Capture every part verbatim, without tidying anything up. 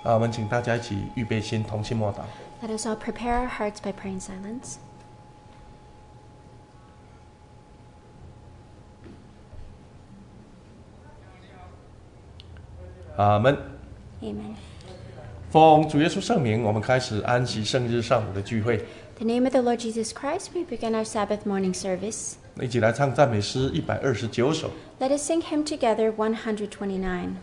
啊，我们请大家一起预备心，同心默祷。 Let us all prepare our hearts by praying silence. 阿们。 Amen. 奉主耶稣圣名，我们开始安息圣日上午的聚会。 In the name of the Lord Jesus Christ, we begin our Sabbath morning service. 一起来唱赞美诗一百二十九首。 Let us sing hymn together one twenty-nine.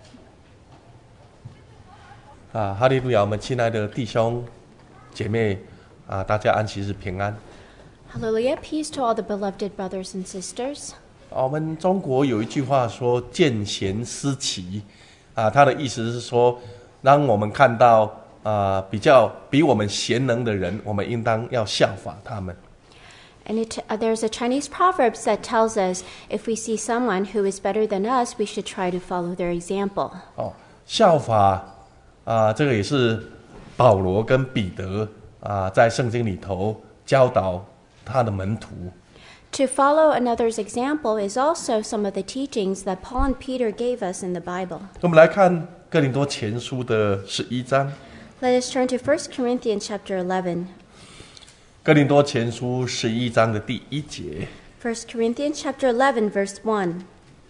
啊，哈利路亚！我们亲爱的弟兄姐妹啊，大家安息日平安。 Hallelujah. Peace to all the beloved brothers and sisters. 啊，我们中国有一句话说“见贤思齐”，啊，它的意思是说，当我们看到啊比较比我们贤能的人，我们应当要效法他们。 And it, uh, there's a Chinese proverb that tells us if we see someone who is better than us, we should try to follow their example. 哦，效法啊，这个也是保罗跟彼得啊在圣经里头教导他的门徒。 To follow another's example is also some of the teachings that Paul and Peter gave us in the Bible. 我们来看哥林多前书的十一章。 Let us turn to First Corinthians chapter eleven. 哥林多前书十一章的第一节。 First Corinthians chapter eleven, verse one.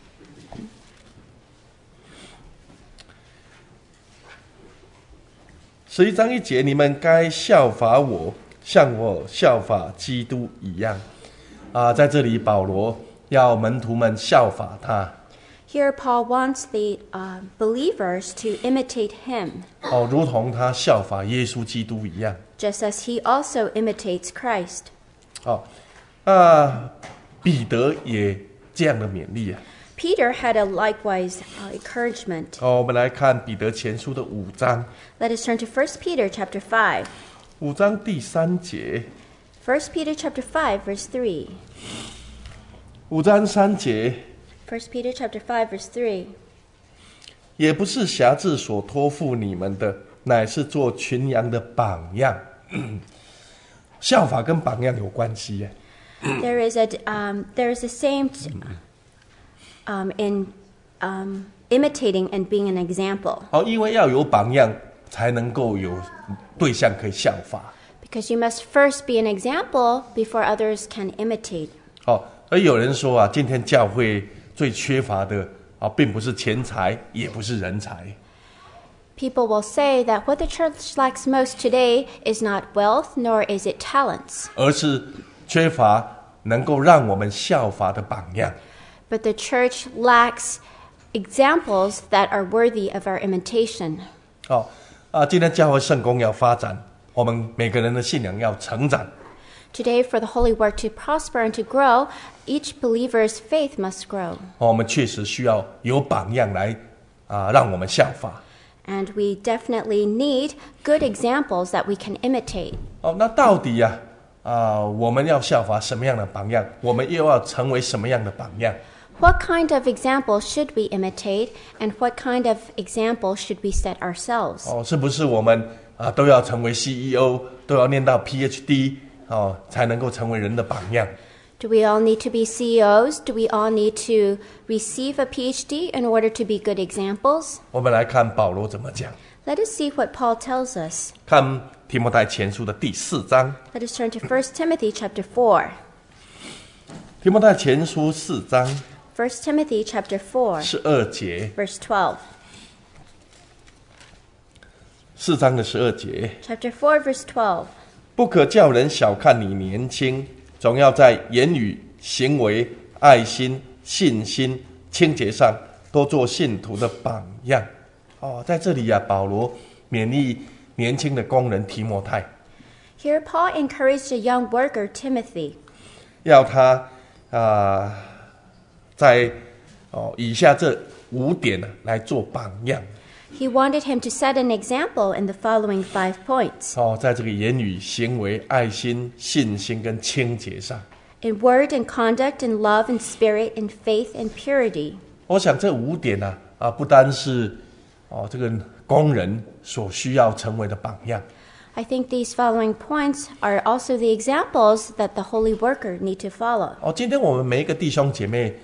十一章一节，你们该效法我，像我效法基督一样。啊，在这里保罗要门徒们效法他。 Here Paul wants the uh, believers to imitate him, 哦，如同他效法耶稣基督一样。 just as he also imitates Christ. 哦，啊，彼得也这样的勉励啊。 Peter had a likewise uh, encouragement. 哦，我们来看彼得前书的五章， Let us turn to First Peter chapter five. 五章第三节。 First Peter chapter five, verse three. 五章三节， First Peter chapter five, verse three. 也不是辖制所托付你们的，乃是做群羊的榜样。效法跟榜样有关系耶。 There is a um, there is the same t- um, in um, imitating and being an example. 哦，因为要有榜样，才能够有对象可以效法。 Because you must first be an example before others can imitate. 哦，而有人说啊，今天教会最缺乏的啊，并不是钱财，也不是人才。 People will say that what the church lacks most today is not wealth, nor is it talents, 而是缺乏能够让我们效法的榜样。 but the church lacks examples that are worthy of our imitation. 哦，啊，今天教会圣工要发展，我们每个人的信仰要成长。 Today, for the holy work to prosper and to grow, each believer's faith must grow. 哦，我们确实需要有榜样来啊，让我们效法。 And we definitely need good examples that we can imitate. 哦，那到底呀、啊，啊，我们要效法什么样的榜样？我们又要成为什么样的榜样？ What kind of example should we imitate, and what kind of example should we set ourselves? 哦，是不是我们啊都要成为 C E O， 都要念到 P H D 哦，才能够成为人的榜样？ Do we all need to be C E Os? Do we all need to receive a P H D in order to be good examples? 我们来看保罗怎么讲。 Let us see what Paul tells us. 看提摩太前书的第四章， Let us turn to First Timothy chapter four. 提摩太前书四章 First Timothy chapter four, 十二节， verse twelve. 四章的十二节， Chapter four, verse twelve. 不可叫人小看你年轻，总要在言语、行为、爱心、信心、清洁上，多做信徒的榜样。哦，在这里呀、啊，保罗勉励年轻的工人提摩太， Here, Paul encouraged a young worker, Timothy, 要他啊、呃，在哦以下这五点呢来做榜样。 he wanted him to set an example in the following five points. 哦，在这个言语、行为、爱心、信心跟清洁上， In word and conduct and love and spirit and faith and purity. 我想这五点呢、啊，啊，不单是哦这个工人所需要成为的榜样。 I think these following points are also the examples that the holy worker need to follow. 哦，今天我们每一个弟兄姐妹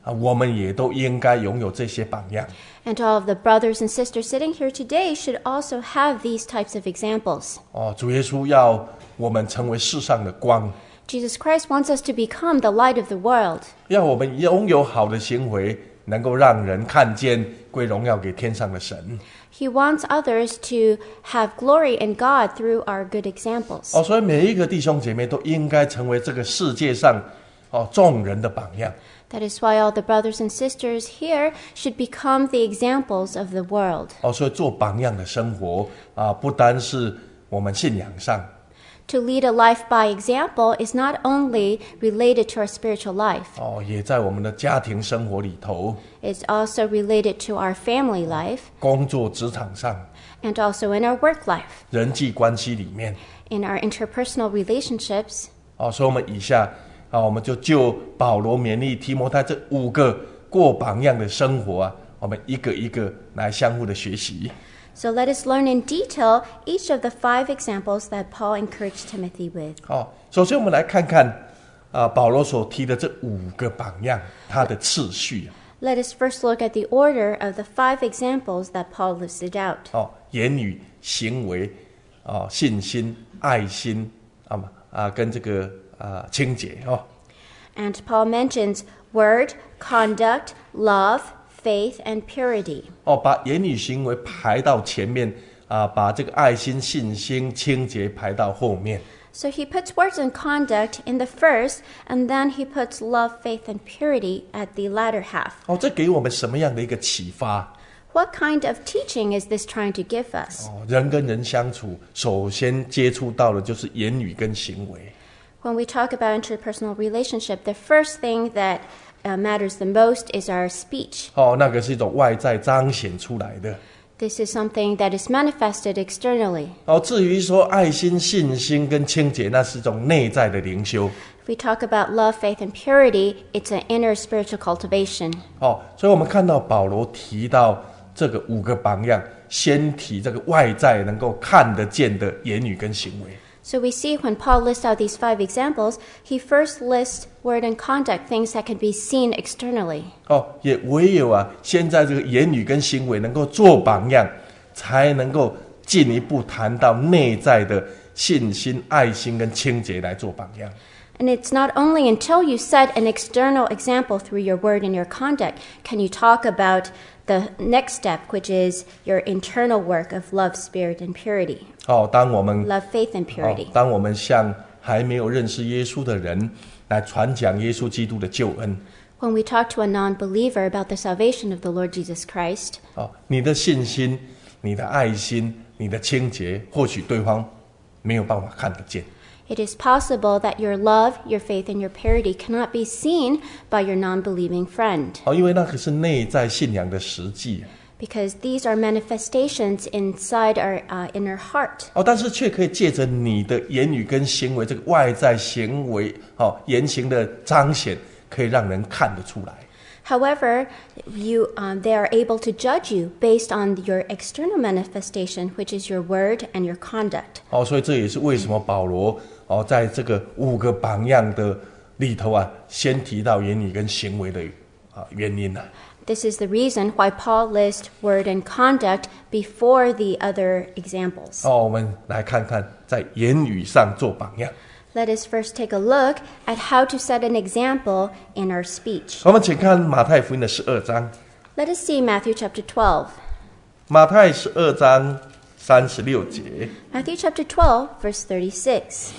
啊，我们也都应该拥有这些榜样。 And all of the brothers and sisters sitting here today should also have these types of examples. 哦，主耶稣要我们成为世上的光， Jesus Christ wants us to become the light of the world. 要我们拥有好的行为，能够让人看见，归荣耀给天上的神。 He wants others to have glory in God through our good examples. 哦，所以每一个弟兄姐妹都应该成为这个世界上哦众人的榜样。 That is why all the brothers and sisters here should become the examples of the world. 哦，所以做榜样的生活啊，不单是我们信仰上， To lead a life by example is not only related to our spiritual life, 哦，也在我们的家庭生活里头， it's also related to our family life 工作职场上， and also in our work life, 人际关系里面。 in our interpersonal relationships. 哦，所以我们以下啊，我们就就保罗勉励提摩太这五个过榜样的生活啊，我们一个一个来相互的学习。 So let us learn in detail each of the five examples that Paul encouraged Timothy with. 哦，首先我们来看看啊，保罗所提的这五个榜样，它的次序。 Let us first look at the order of the five examples that Paul listed out. 哦，言语、行为、哦，信心、爱心啊嘛啊，跟这个啊清洁哦。 And Paul mentions word, conduct, love, faith, and purity. 哦，把言语行为排到前面啊，把这个爱心、信心、清洁排到后面。 So he puts words and conduct in the first, and then he puts love, faith, and purity at the latter half. 哦，这给我们什么样的一个启发？ What kind of teaching is this trying to give us? 哦，人跟人相处，首先接触到的就是言语跟行为。 When we talk about interpersonal relationship, the first thing that uh, matters the most is our speech. 哦，那个是一种外在彰显出来的。 This is something that is manifested externally. 哦，至于说爱心、信心跟清洁，那是一种内在的灵修。 If we talk about love, faith, and purity, it's an inner spiritual cultivation. 哦，所以我们看到保罗提到这个五个榜样，先提这个外在能够看得见的言语跟行为。 So we see when Paul lists out these five examples, he first lists word and conduct, things that can be seen externally. 哦，也唯有啊，现在这个言语跟行为能够做榜样，才能够进一步谈到内在的信心、爱心跟清洁来做榜样。 And it's not only until you set an external example through your word and your conduct can you talk about the next step, which is your internal work of love, spirit, and purity. 哦，当我们 Love, faith, and 哦 purity. 当我们向还没有认识耶稣的人来传讲耶稣基督的救恩。 When we talk to a non-believer about the salvation of the Lord Jesus Christ, 哦，你的信心、你的爱心、你的清洁，或许对方没有办法看得见。 it is possible that your love, your faith, and your purity cannot be seen by your non-believing friend, 哦，因为那个是内在信仰的实际。 because these are manifestations inside our uh, inner heart. 哦，但是却可以借着你的言语跟行为，这个外在行为，哦，言行的彰显，可以让人看得出来。 However, you, um, they are able to judge you based on your external manifestation, which is your word and your conduct. 哦，所以这也是为什么保罗哦，在这个五个榜样的里头啊，先提到言语跟行为的啊原因啊。 This is the reason why Paul lists word and conduct before the other examples. 哦，我们来看看在言语上做榜样。 Let us first take a look at how to set an example in our speech. 我们请看马太福音的十二章， Let us see Matthew chapter twelve. 马太十二章三十六节。 Matthew chapter twelve, verse thirty-six.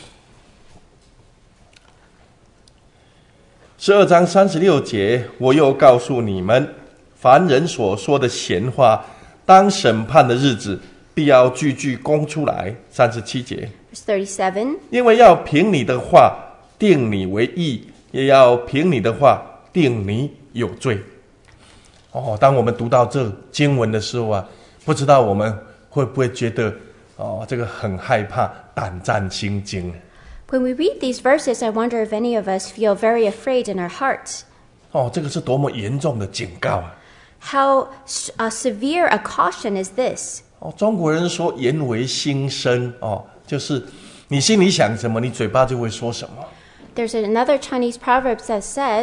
十二章三十六节，我又告诉你们，凡人所说的闲话，当审判的日子，必要句句供出来。三十七节， Verse thirty-seven. 因为要凭你的话定你为义，也要凭你的话定你有罪。哦，当我们读到这经文的时候啊，不知道我们会不会觉得哦，这个很害怕，胆战心惊。 When we read these verses, I wonder if any of us feel very afraid in our hearts. 哦，这个是多么严重的警告啊！ How uh, severe a caution is this? 哦，中国人说言为心声哦，就是你心里想什么，你嘴巴就会说什么。 There's another Chinese proverb that says,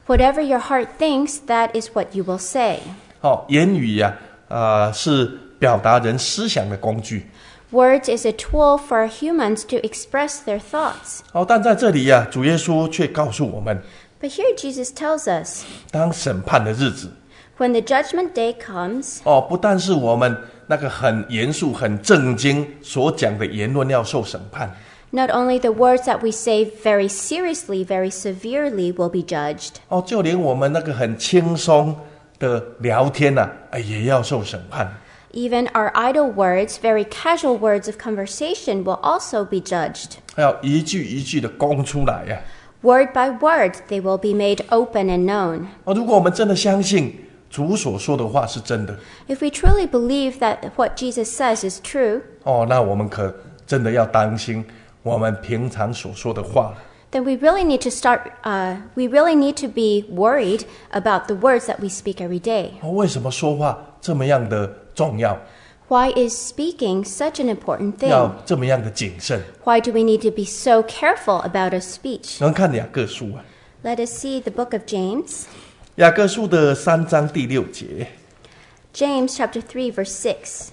Whatever your heart thinks, that is what you will say. 哦，言语呀、啊，呃，是表达人思想的工具。 Words is a tool for humans to express their thoughts. 哦，但在这里呀、啊，主耶稣却告诉我们， But here Jesus tells us, 当审判的日子， when the judgment day comes, 哦，不但是我们那个很严肃、很正经所讲的言论要受审判， not only the words that we say very seriously, very severely will be judged, 哦，就连我们那个很轻松的聊天呐、啊，哎，也要受审判。 even our idle words, very casual words of conversation will also be judged. 要一句一句的供出来呀、啊。 Word by word, they will be made open and known. 哦，如果我们真的相信主所说的话是真的， If we truly believe that what Jesus says is true, 哦，那我们可真的要当心我们平常所说的话了。 then we really need to start, uh, we really need to be worried about the words that we speak every day. 哦，为什么说话这么样的重要？ Why is speaking such an important 要 thing? 这么样的谨慎？ Why do we need to be so careful about our speech? 我们看雅各书啊， Let us see the book of James. 雅各书的三章第六节， James chapter three, verse six.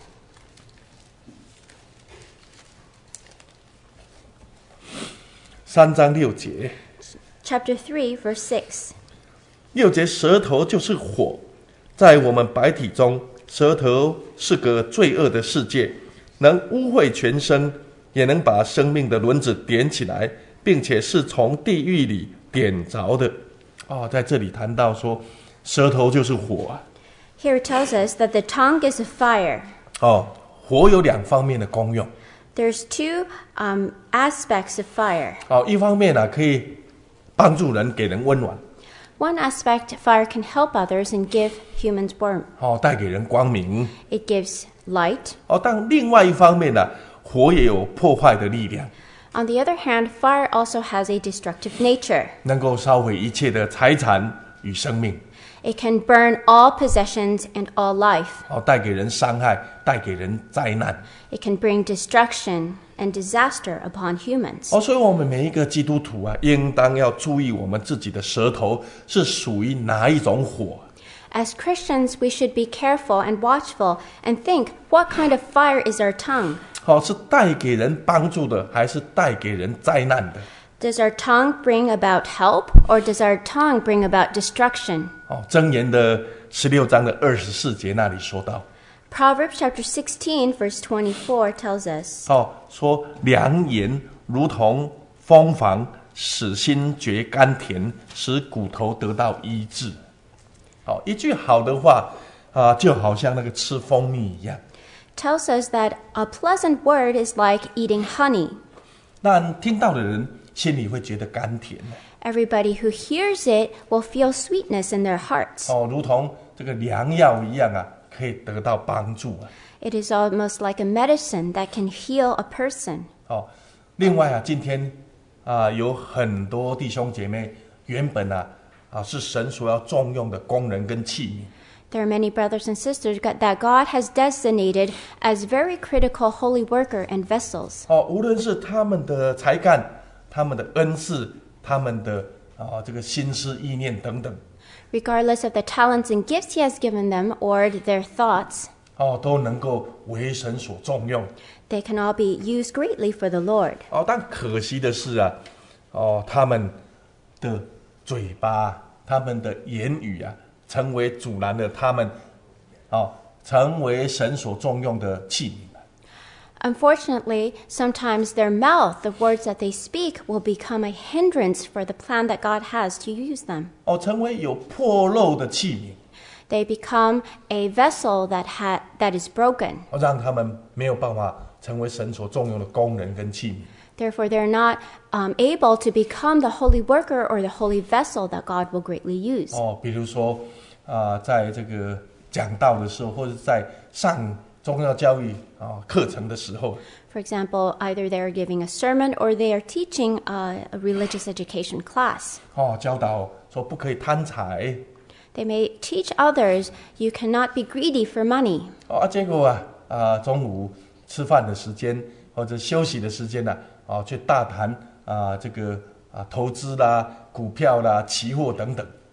三章六节， Chapter three, verse six. 六节，舌头就是火，在我们百体中，舌头是个罪恶的世界，能污秽全身，也能把生命的轮子点起来，并且是从地狱里点着的。哦，在这里谈到说，舌头就是火啊。 Here it tells us that the tongue is a fire. 哦，火有两方面的功用。 There's two um, aspects of fire. 哦，一方面呢、啊，可以帮助人，给人温暖。 One aspect, fire can help others and give humans warmth. 哦，带给人光明。 It gives light. 哦，但另外一方面呢、啊，火也有破坏的力量， On the other hand, fire also has a destructive nature. 能够烧毁一切的财产与生命。 It can burn all possessions and all life. 哦，带给人伤害，带给人灾难。 It can bring destruction and disaster upon humans. 哦，所以我们每一个基督徒啊，应当要注意我们自己的舌头是属于哪一种火。 As Christians, we should be careful and watchful and think, what kind of fire is our tongue? 好、哦，是带给人帮助的，还是带给人灾难的？ Does our tongue bring about help, or does our tongue bring about destruction? 哦，箴言的十六章的二十四节那里说到， Proverbs chapter sixteen, verse twenty-four tells us, 哦，说良言如同蜂房，使心觉甘甜，使骨头得到医治。好、哦，一句好的话啊、呃，就好像那个吃蜂蜜一样。 tells us that a pleasant word is like eating honey. 那听到的人心里会觉得甘甜。 Everybody who hears it will feel sweetness in their hearts. 哦，如同这个良药一样啊，可以得到帮助啊。 It is almost like a medicine that can heal a person. 哦，另外啊，今天啊、呃、有很多弟兄姐妹原本啊啊是神所要重用的工人跟器皿。 There are many brothers and sisters that God has designated as very critical holy worker and vessels. 哦，无论是他们的才干、他们的恩赐、他们的啊这个心思意念等等， Regardless of the talents and gifts He has given them or their thoughts, 哦，都能够为神所重用。 they can all be used greatly for the Lord. 哦，但可惜的是啊，哦，他们的嘴巴、他们的言语啊，成为阻拦了他们，哦，成为神所重用的器皿。 Unfortunately, sometimes their mouth, the words that they speak, will become a hindrance for the plan that God has to use them. 哦，成为有破漏的器皿， They become a vessel that ha- that is broken. 哦，让他们没有办法成为神所重用的工人跟器皿。 Therefore, they're not um, able to become the holy worker or the holy vessel that God will greatly use. 哦，比如说啊、呃，在这个讲道的时候，或者在上宗教教育啊、课程的时候， For example, either they are giving a sermon or they are teaching uh, a religious education class. 哦，教导说不可以贪财。 They may teach others, you cannot be greedy for money. 哦啊，结果啊啊、中午吃饭的时间或者休息的时间呢、啊，哦，去大谈啊这个啊投资啦、股票啦、期货等等。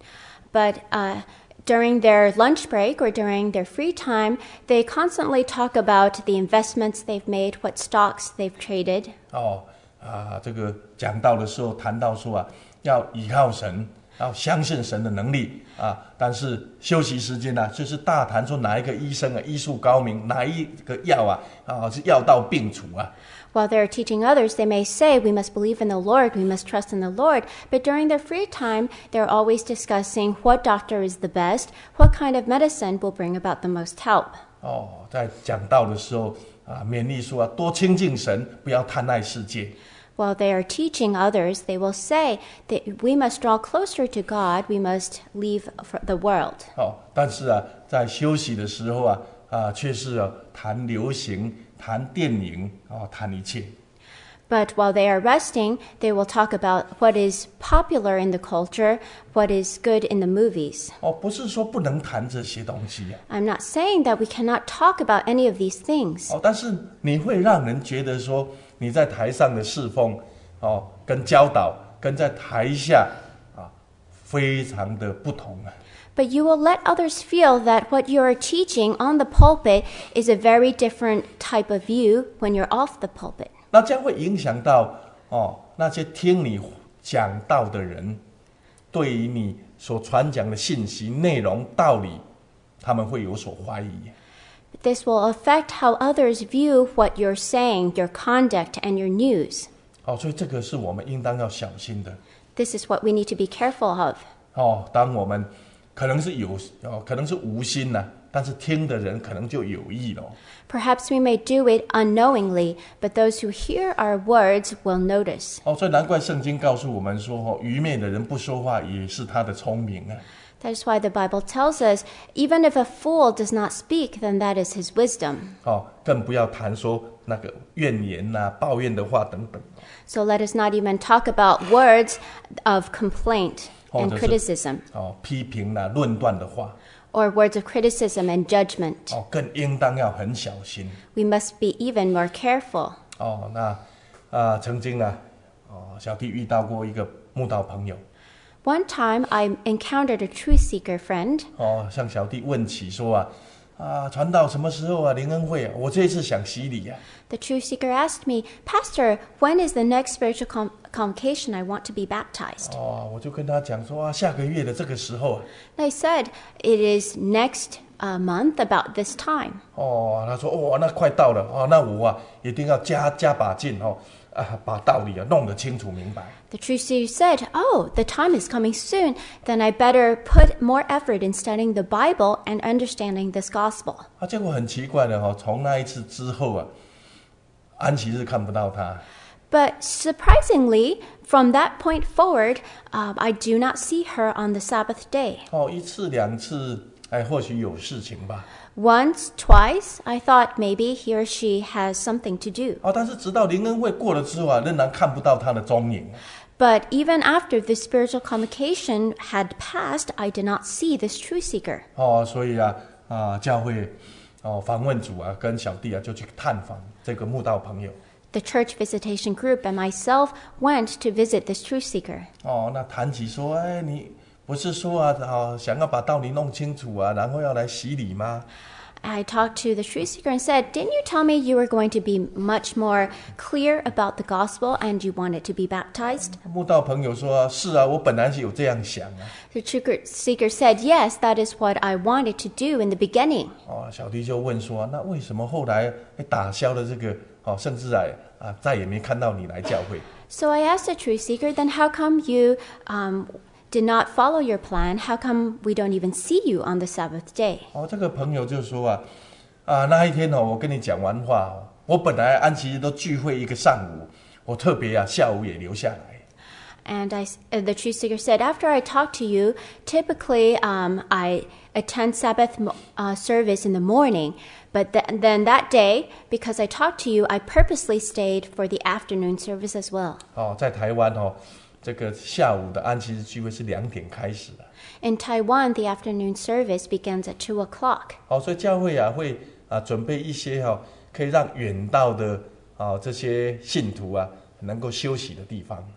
But uh, during their lunch break or during their free time, they constantly talk about the investments they've made, what stocks they've traded. 哦啊，这个讲道的时候谈到说啊，要依靠神，要相信神的能力啊。但是休息时间呢、啊，就是大谈说哪一个医生啊医术高明，哪一个药啊啊是药到病除啊。 While they're teaching others, they may say, we must believe in the Lord, we must trust in the Lord. But during their free time, they're always discussing what doctor is the best, what kind of medicine will bring about the most help. 哦，在讲道的时候啊，勉励说啊，多亲近神，不要贪爱世界。 While they are teaching others, they will say that we must draw closer to God, we must leave the world. 哦，但是啊，在休息的时候啊，啊，却是啊谈流行。谈电影啊，谈一切。 But while they are resting, they will talk about what is popular in the culture, what is good in the movies. 哦，不是说不能谈这些东西啊。 I'm not saying that we cannot talk about any of these things. 哦，但是你会让人觉得说你在台上的侍奉，哦，跟教导，跟在台下啊，非常的不同啊。 But you will let others feel that what you are teaching on the pulpit is a very different type of view when you're off the pulpit. 那将会影响到哦那些听你讲道的人，对于你所传讲的信息内容道理，他们会有所怀疑。 This will affect how others view what you're saying, your conduct, and your news. 哦，所以这个是我们应当要小心的。 This is what we need to be careful of. 哦，当我们可能是有哦，可能是无心呐、啊，但是听的人可能就有意了。 Perhaps we may do it unknowingly, but those who hear our words will notice. 哦，所以难怪圣经告诉我们说，哦，愚昧的人不说话也是他的聪明啊。 That is why the Bible tells us, even if a fool does not speak, then that is his wisdom. 哦，更不要谈说那个怨言呐、啊、抱怨的话等等。 So let us not even talk about words of complaint and criticism. 哦，批评啦、论断的话。 Or words of criticism and judgment. 哦，更应当要很小心。 We must be even more careful. 哦，那啊、呃，曾经啊，哦，小弟遇到过一个慕道朋友。 One time I encountered a truth seeker friend. 哦，向小弟问起说啊，啊，传道什么时候啊？灵恩会啊？我这一次想洗礼啊。 The truth seeker asked me, Pastor, when is the next spiritual com- convocation? I want to be baptized. 哦，我就跟他讲说啊，下个月的这个时候啊。 I said, it is next uh, month about this time. 哦，他说哦，那快到了哦，那我啊一定要加加把劲哦，啊，把道理啊弄得清楚明白。 The truth seeker said, oh, the time is coming soon. Then I better put more effort in studying the Bible and understanding this gospel. 啊，结果很奇怪的哈、哦，从那一次之后啊，安息日看不到他。 But surprisingly, from that point forward, uh, I do not see her on the Sabbath day. 哦，一次两次，哎，或许有事情吧。 Once, twice, I thought maybe he or she has something to do. 哦，但是直到灵恩会过了之后啊，仍然看不到他的踪影。 But even after the spiritual convocation had passed, I did not see this truth seeker. 哦，所以啊啊，教会哦访问组啊跟小弟啊就去探访这个慕道朋友。 The church visitation group and myself went to visit this truth seeker. 哦，那谈起说，哎，你不是说啊，啊想要把道理弄清楚啊，然后要来洗礼吗？ I talked to the truth seeker and said, didn't you tell me you were going to be much more clear about the gospel and you wanted to be baptized? 慕道朋友说，是啊，我本来是有这样想啊。 The truth seeker said, yes, that is what I wanted to do in the beginning. 哦，小弟就问说，那为什么后来打消了这个？哦，甚至啊啊再也没看到你来教会。 So I asked the truth seeker, then how come you um, did not follow your plan? How come we don't even see you on the Sabbath day? 哦，这个朋友就说啊，啊那一天哦，我跟你讲完话哦，我本来安息日都聚会一个上午，我特别啊下午也留下来。 And I, uh, the truth seeker said, after I talk to you, typically um, I attend Sabbath uh, service in the morning. But th- then that day, because I talked to you, I purposely stayed for the afternoon service as well. 哦，在台湾哦，这个下午的安息日聚会是两点开始的。 In Taiwan, the afternoon service begins at two o'clock. 哦，所以教会啊会啊准备一些哈、哦，可以让远道的啊、哦、这些信徒啊能够休息的地方。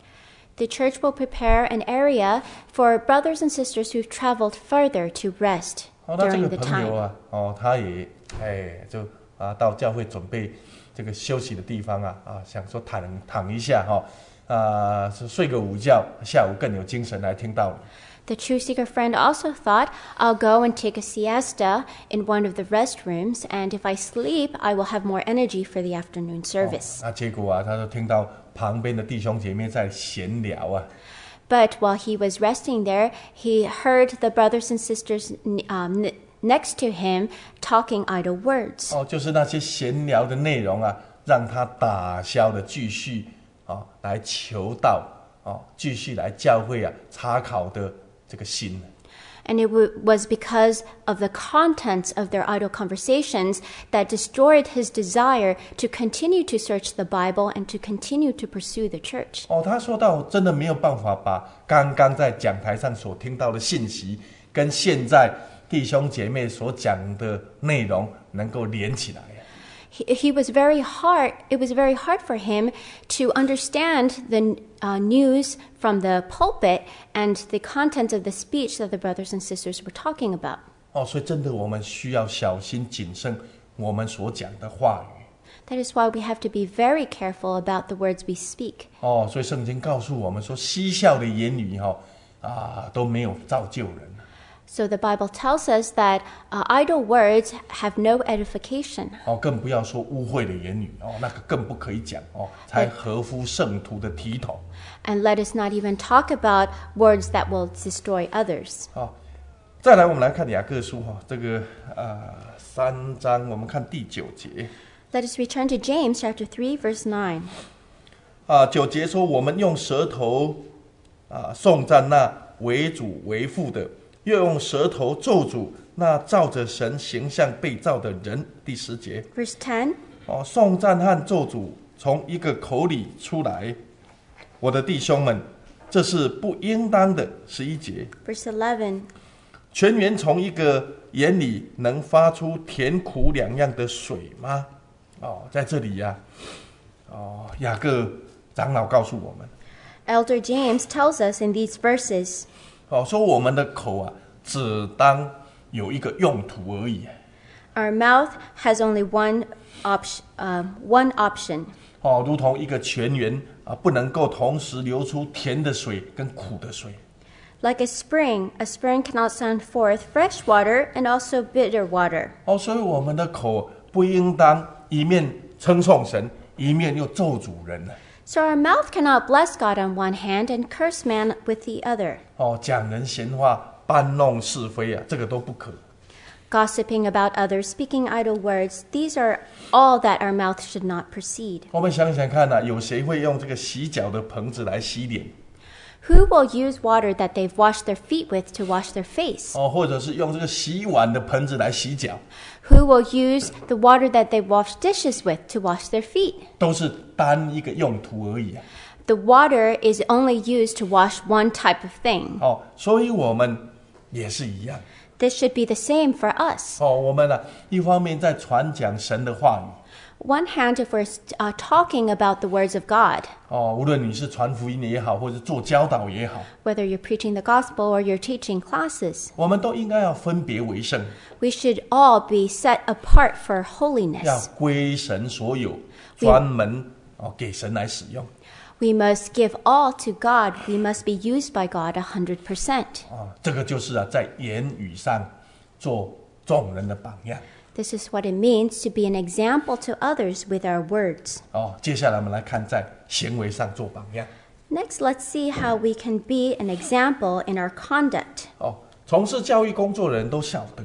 The church will prepare an area for brothers and sisters who've traveled further to rest 哦，那这 during 个 the 朋友 time. 啊，哦，他也哎就啊到教会准备这个休息的地方啊啊，想说躺躺一下哈、哦、啊，睡个午觉，下午更有精神来听道理。 The truth seeker friend also thought, I'll go and take a siesta in one of the restrooms, and if I sleep, I will have more energy for the afternoon service. 哦、那结果啊，他就听到旁边的弟兄姐妹在闲聊啊。 But while he was resting there, he heard the brothers and sisters um, next to him talking idle words. 哦，就是那些闲聊的内容啊，让他打消了继续啊来求道啊，继续来教会啊查考的这个心。 And it w- was because of the contents of their idle conversations that destroyed his desire to continue to search the Bible and to continue to pursue the church. 哦，他说到真的没有办法把刚刚在讲台上所听到的信息，跟现在弟兄姐妹所讲的内容能够连起来。 He, he was very hard. It was very hard for him to understand the uh, news from the pulpit and the content of the speech that the brothers and sisters were talking about. 哦，所以真的我们需要小心谨慎我们所讲的话语。 That is why we have to be very careful about the words we speak. 哦，所以圣经告诉我们说，嬉笑的言语哈、哦、啊都没有造就人。 So the Bible tells us that uh, idle words have no edification. 哦，更不要说污秽的言语哦，那个更不可以讲哦，才合乎圣徒的体统。 And let us not even talk about words that will destroy others. 好，再来我们来看雅各书哈、哦，这个呃三章，我们看第九节。 Let us return to James chapter three, verse nine. 啊，九节说，我们用舌头啊颂赞那为主为父的。又用舌头咒诅那照着神形象被造的人。第十节 Verse ten. 哦，颂赞和咒诅从一个口里出来，我的弟兄们，这是不应当的。十一节 Verse eleven. 泉源从一个眼里能发出甜苦两样的水吗？哦，在这里呀、啊，哦，雅各长老告诉我们 Elder James tells us in these verses, 哦，说我们的口啊，只当有一个用途而已。 our mouth has only one, op- uh, one option. 哦，如同一个泉源啊，不能够同时流出甜的水跟苦的水。 Like a spring, a spring cannot send forth fresh water and also bitter water. 哦，所以我们的口不应当一面称颂神，一面又咒诅人。 So our mouth cannot bless God on one hand and curse man with the other. 哦，讲人闲话，搬弄是非啊，这个都不可。 Gossiping about others, speaking idle words, these are all that our mouth should not proceed. 我们想想看啊，有谁会用这个洗脚的盆子来洗脸？ Who will use water that they've washed their feet with to wash their face? 哦，或者是用这个洗碗的盆子来洗脚？ Who will use the water that they wash dishes with to wash their feet? 都是单一个用途而已啊。 The water is only used to wash one type of thing. 哦，所以我们也是一样。 This should be the same for us. 哦，我们呢、啊，一方面在传讲神的话语。 One hand, if we're uh, talking about the words of God, 哦，无论你是传福音也好，或者做教导也好， whether you're preaching the gospel or you're teaching classes, 我们都应该要分别为圣， we should all be set apart for 要 holiness. 归神所有，专门哦给神来使用。 We must give all to God. We must be used by God one hundred percent. 啊，这个就是啊，在言语上做众人的榜样。 This is what it means to be an example to others with our words. 哦，接下来我们来看在行为上做榜样。 Next, let's see how we can be an example in our conduct. 哦，从事教育工作的人都晓得，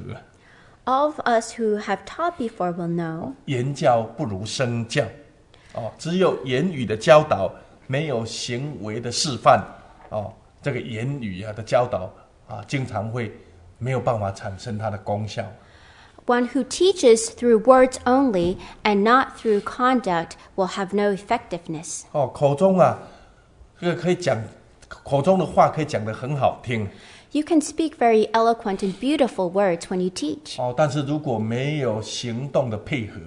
All of us who have taught before will know, 言教不如身教。哦，只有言语的教导，没有行为的示范。哦，这个言语啊的教导啊，经常会没有办法产生它的功效。 one who teaches through words only and not through conduct will have no effectiveness. 哦，口中啊，这个可以讲，口中的话可以讲得很好听。 You can speak very eloquent and beautiful words when you teach. 哦，但是如果没有行动的配合，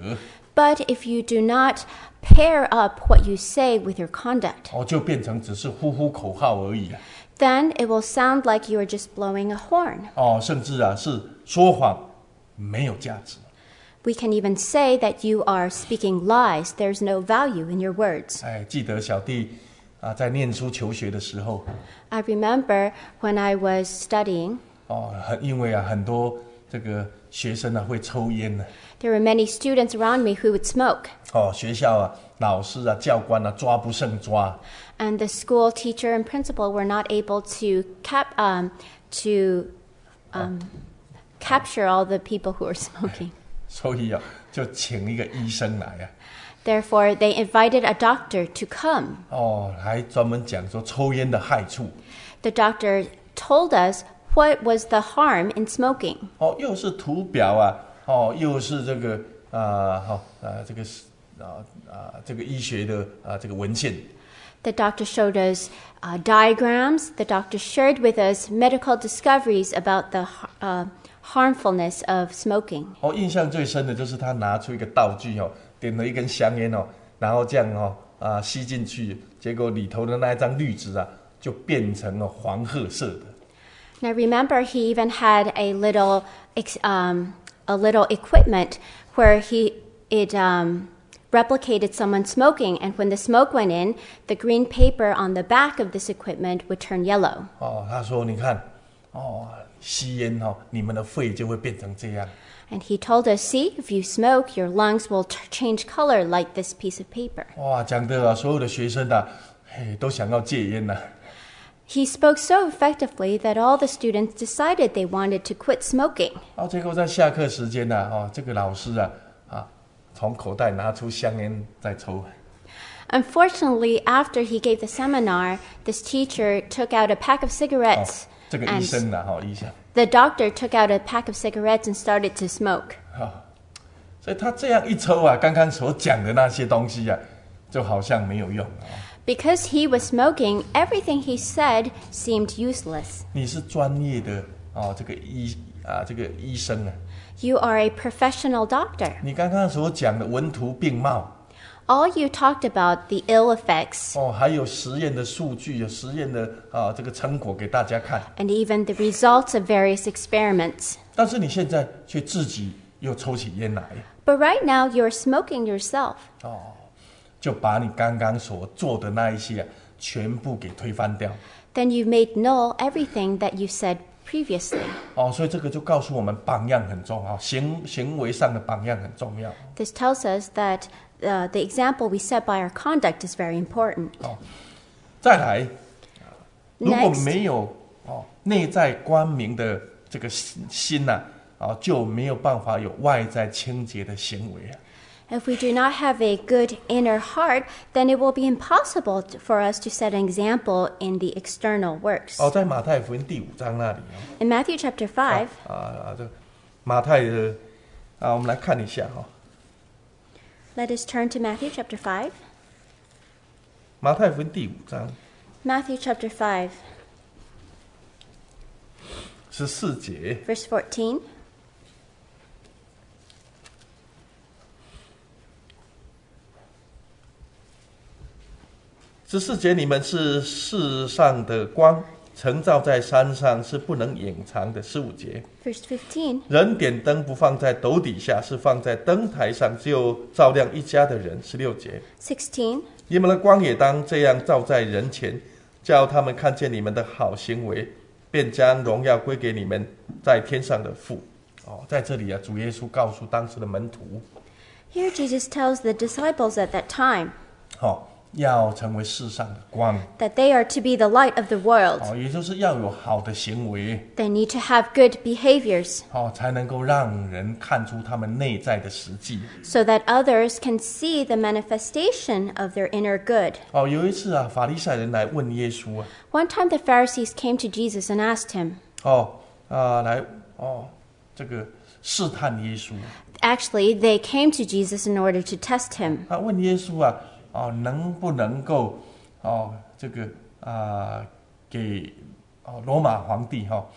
But if you do not pair up what you say with your conduct, 哦，就变成只是呼呼口号而已啊。 then it will sound like you are just blowing a horn. 哦，甚至啊是说谎没有价值。 We can even say that you are speaking lies. There's no value in your words. 哎，记得小弟啊在念书求学的时候， I remember when I was studying, 哦，很因为啊很多这个学生啊会抽烟呢、 there were many students around me who would smoke. 哦，学校啊老师啊教官啊抓不胜抓。 And the school teacher and principal were not able to cap um, to um, capture all the people who were smoking. 所以啊，就请一个医生来啊， Therefore, they invited a doctor to come. 哦，还专门讲说抽烟的害处。 The doctor told us what was the harm in smoking. 哦，又是图表啊，哦，又是这个啊，好啊，这个是啊啊，这个医学的啊这个文献。 The doctor showed us uh, diagrams. The doctor shared with us medical discoveries about the uh, harmfulness of smoking. 哦，印象最深的就是他拿出一个道具哦，点了一根香烟哦，然后这样哦啊吸进去，结果里头的那一张滤纸啊，就变成了黄褐色的。 Now remember, he even had a little, ex- um, a little equipment where he it um, replicated someone smoking, and when the smoke went in, the green paper on the back of this equipment would turn yellow. 哦，他说你看，哦，吸烟哦，你们的肺就会变成这样。 And he told us, see, if you smoke, your lungs will t- change color like this piece of paper. 哇，讲的啊，所有的学生啊，嘿，都想要戒烟呐、啊。 He spoke so effectively that all the students decided they wanted to quit smoking. 哦，结果在下课时间呢、啊，哦，这个老师啊，啊，从口袋拿出香烟在抽。 Unfortunately, after he gave the seminar, this teacher took out a pack of 哦 cigarettes, 这个医 and 生呢，哈、哦，医生， the doctor took out a pack of cigarettes and started to smoke. 哈、哦，所以他这样一抽啊，刚刚所讲的那些东西啊，就好像没有用啊、哦。 Because he was smoking, everything he said seemed useless. 你是专业的哦，这个医啊，这个医生啊， You are a professional doctor. 你刚刚所讲的文图并茂。 All you talked about, the ill effects, 哦，还有实验的数据，有实验的啊这个成果给大家看。 and even the results of various experiments. 但是你现在却自己又抽起烟来， But right now, you're smoking yourself. 哦，就把你刚刚所做的那一些、啊、全部给推翻掉。 Then you made null everything that you said previously. 哦，所以这个就告诉我们榜样很重要，行行为上的榜样很重要。 This tells us that uh, the example we set by our conduct is very important. 哦，再来，如果 Next. 没有哦内在光明的这个心心呐、啊，哦就没有办法有外在清洁的行为啊。 If we do not have a good inner heart, then it will be impossible to, for us to set an example in the external works. 哦，在马太福音第五章那里哦。 In Matthew chapter five, 啊啊，这马太的啊，我们来看一下哈、哦， let us turn to Matthew chapter five. 马太福音第五章 Matthew chapter five, 十四节， verse fourteen. 十四节，你们是世上的光，晨照在山上是不能隐藏的。十五节， Verse fifteen. 人点灯不放在斗底下，是放在灯台上，只有照亮一家的人。十六节， sixteen. 你们的光也当这样照在人前，叫他们看见你们的好行为，便将荣耀归给你们在天上的父。哦，在这里啊，主耶稣告诉当时的门徒， Here Jesus tells the disciples at that time 哦，要成为世上的光， that they are to be the light of the world. 哦，也就是要有好的行为， They need to have good behaviors 哦，才能够让人看出他们内在的实际。 so that others can see the manifestation of their inner good. 哦，有一次啊，法利赛人来问耶稣啊， One time the Pharisees came to Jesus and asked him, 哦啊，来哦，这个试探耶稣， actually, they came to Jesus in order to test him. 他问耶稣啊，哦，能不能够哦，这个啊，给哦罗马皇帝哈、哦、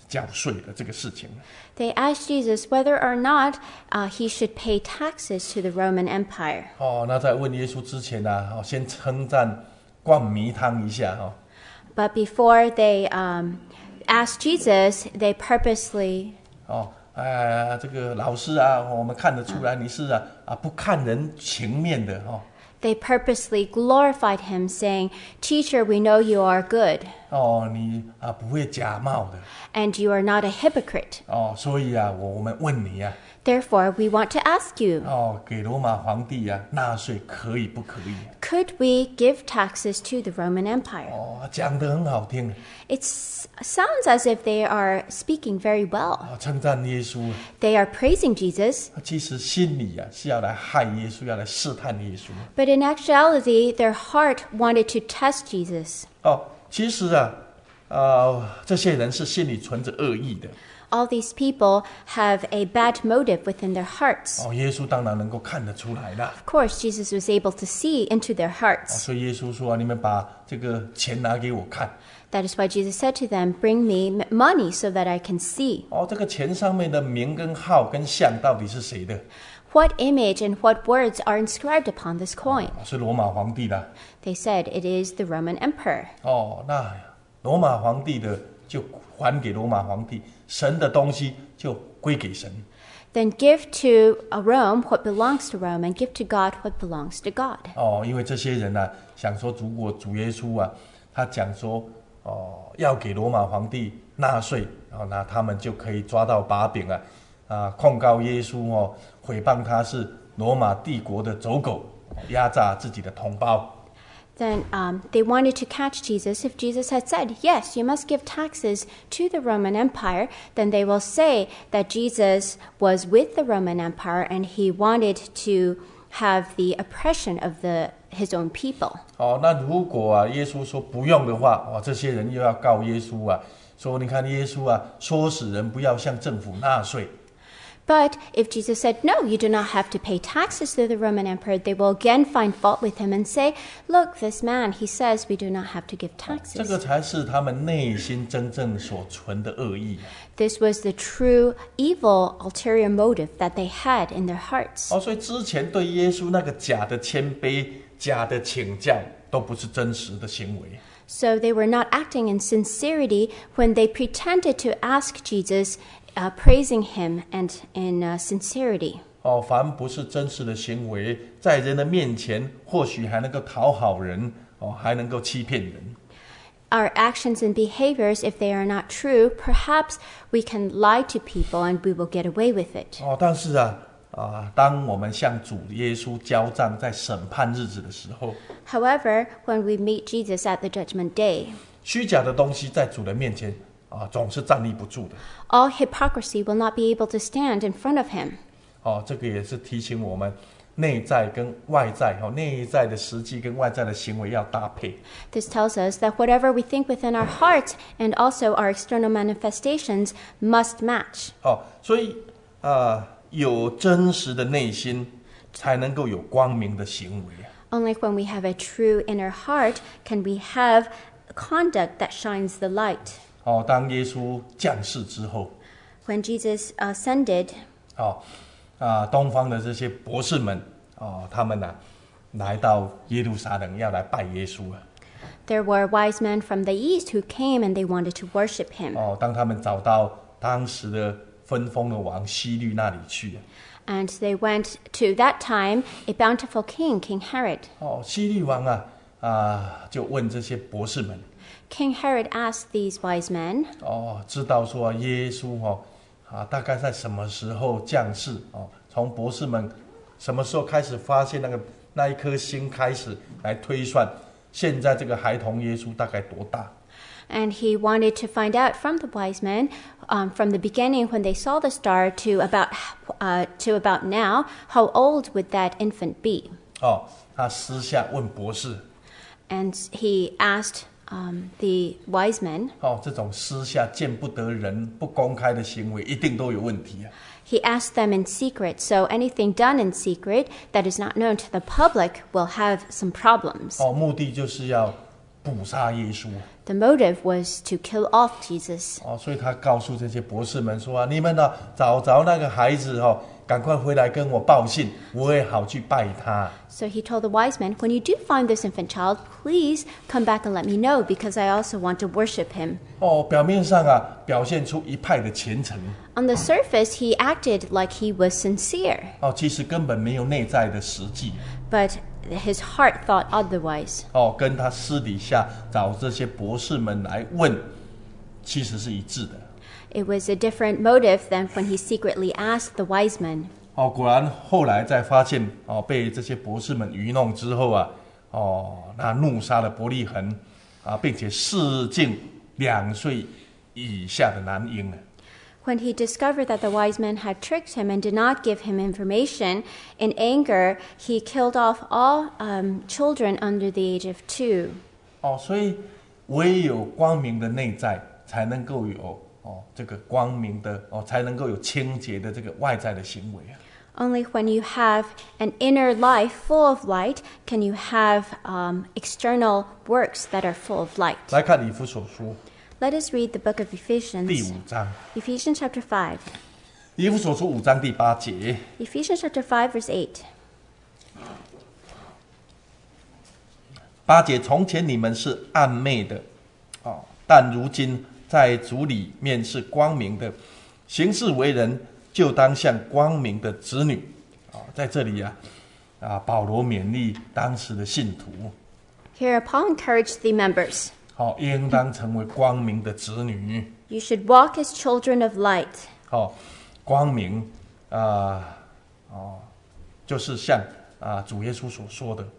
缴税的这个事情。 They asked Jesus whether or not uh, he should pay taxes to the Roman Empire. 哦，那在问耶稣之前呢、啊，哦，先称赞灌迷汤一下哈、哦。 But before they um, asked Jesus, they purposely 哦，哎，这个老师啊，我们看得出来你是啊啊不看人情面的哦。 they purposely glorified him, saying, "Teacher, we know you are good." 哦，你啊不会假冒的。 And you are not a hypocrite. 哦，所以啊，我我们问你啊。 Therefore, we want to ask you. 哦，给罗马皇帝啊纳税可以不可以？ Could we give taxes to the Roman Empire? 哦，讲得很好听。 It sounds as if they are speaking very well. 哦，称赞耶稣。 They are praising Jesus. 其实心里啊是要来害耶稣，要来试探耶稣。 But in actuality, their heart wanted to test Jesus. 哦，其实啊，呃，这些人是心里存着恶意的。 All these people have a bad motive within their hearts. 哦，耶稣当然能够看得出来的。 Of course, Jesus was able to see into their 哦， hearts. 所以耶稣说啊，你们把这个钱拿给我看。 That is why Jesus said to them, "Bring me m- money so that I can see." 哦，这个钱上面的名跟号跟像到底是谁的？ What image and what words are inscribed upon this coin? 哦，是罗马皇帝的。 They said it is the Roman emperor. 哦，那罗马皇帝的就还给罗马皇帝，神的东西就归给神。 Then give to uh, Rome what belongs to Rome, and give to God what belongs to God. 哦，因为这些人呢、啊，想说如果主耶稣啊，他讲说哦要给罗马皇帝纳税，哦，那他们就可以抓到把柄啊，啊控告耶稣哦，诽谤他是罗马帝国的走狗，压榨自己的同胞。 Then um, they wanted to catch Jesus. If Jesus had said, "Yes, you must give taxes to the Roman Empire," then they will say that Jesus was with the Roman Empire and he wanted to have the oppression of the his own people. 哦，那如果啊，耶稣说不用的话，哦，这些人又要告耶稣啊，说你看耶稣啊，说使人不要向政府纳税。 But if Jesus said, "No, you do not have to pay taxes to the Roman Emperor," they will again find fault with him and say, "Look, this man, he says we do not have to give 这 taxes." 个才是他们内心真正所存的恶意。 This was the true evil ulterior motive that they had in their hearts. 哦，所以之前对耶稣那个假的谦卑、假的请教，都不是真实的行为。 So they were not acting in sincerity when they pretended to ask Jesus, uh, praising him and in uh, sincerity. 哦，凡不是真实的行为，在人的面前或许还能够讨好人，哦，还能够欺骗人。 Our actions and behaviors, if they are not true, perhaps we can lie to people and we will get away with it. 哦，但是啊，啊，当我们向主耶稣交账，在审判日子的时候， However, when we meet Jesus at the judgment day, 虚假的东西在主的面前啊，总是站立不住的。 all hypocrisy will not be able to stand in front of him. 哦，这个也是提醒我们，内在跟外在，哦，内在的实际跟外在的行为要搭配。 This tells us that whatever we think within our hearts and also our external manifestations must match. 哦，所以啊、呃，有真实的内心，才能够有光明的行为。 Only when we have a true inner heart can we have conduct that shines the light. 哦，当耶稣降世之后， When Jesus ascended, 哦，啊、东方的这些博士们，哦，他们呢、啊，来到耶路撒冷要来拜耶稣啊。 there were wise men from the east who came and they wanted to worship him. 哦，当他们找到当时的分封的王希律那里去， And they went to that time a bountiful king, King Herod. 哦，希律王啊啊，就问这些博士们， King Herod asked these wise men, 哦，知道说耶稣哦啊，大概在什么时候降世哦？从博士们什么时候开始发现那个那一颗星开始来推算，现在这个孩童耶稣大概多大？ and he wanted to find out from the wise men, um, from the beginning when they saw the star to about uh, to about now, how old would that infant be? 哦，他私下问博士， And he asked um, the wise men. 哦，这种私下见不得人、不公开的行为，一定都有问题啊。 He asked them in secret, so anything done in secret that is not known to the public will have some problems. 哦，目的就是要捕杀耶稣。 The motive was to kill off Jesus. 哦，所以他告诉这些博士们说啊，你们呢找着那个孩子哦，赶快回来跟我报信，我也好去拜他。 So he told the wise men, when you do find this infant child, please come back and let me know, because I also want to worship him. 哦，表面上啊表现出一派的虔诚， On the surface, he acted like he was sincere, 哦，其实根本没有内在的实际。 but his heart thought otherwise. 哦，跟他私底下找这些博士们来问，其实是一致的。 It was a different motive than when he secretly asked the wise men. 哦，果然后来再发现哦，被这些博士们愚弄之后啊，哦，那怒杀了伯利恒啊，并且示敬两岁以下的男婴啊。 When he discovered that the wise men had tricked him and did not give him information, in anger, he killed off all um, children under the age of two. 哦，所以唯有光明的内在，才能够有哦这个光明的哦，才能够有清洁的这个外在的行为啊。 Only when you have an inner life full of light can you have um, external works that are full of light. 来看以弗所书 Let us read the book of 第 Ephesians. 五章， Ephesians chapter five. 以弗所书五章第八节。 Ephesians chapter five, verse eight. 八节，从前你们是暗昧的，哦，但如今在主里面是光明的，行事为人就当像光明的子女。哦，在这里啊，啊，保罗勉励当时的信徒， Here, Paul encouraged the members. 哦，应当成为光明的子女。 You should walk as children of light. 哦，光明啊，哦，就是像啊主耶稣所说的，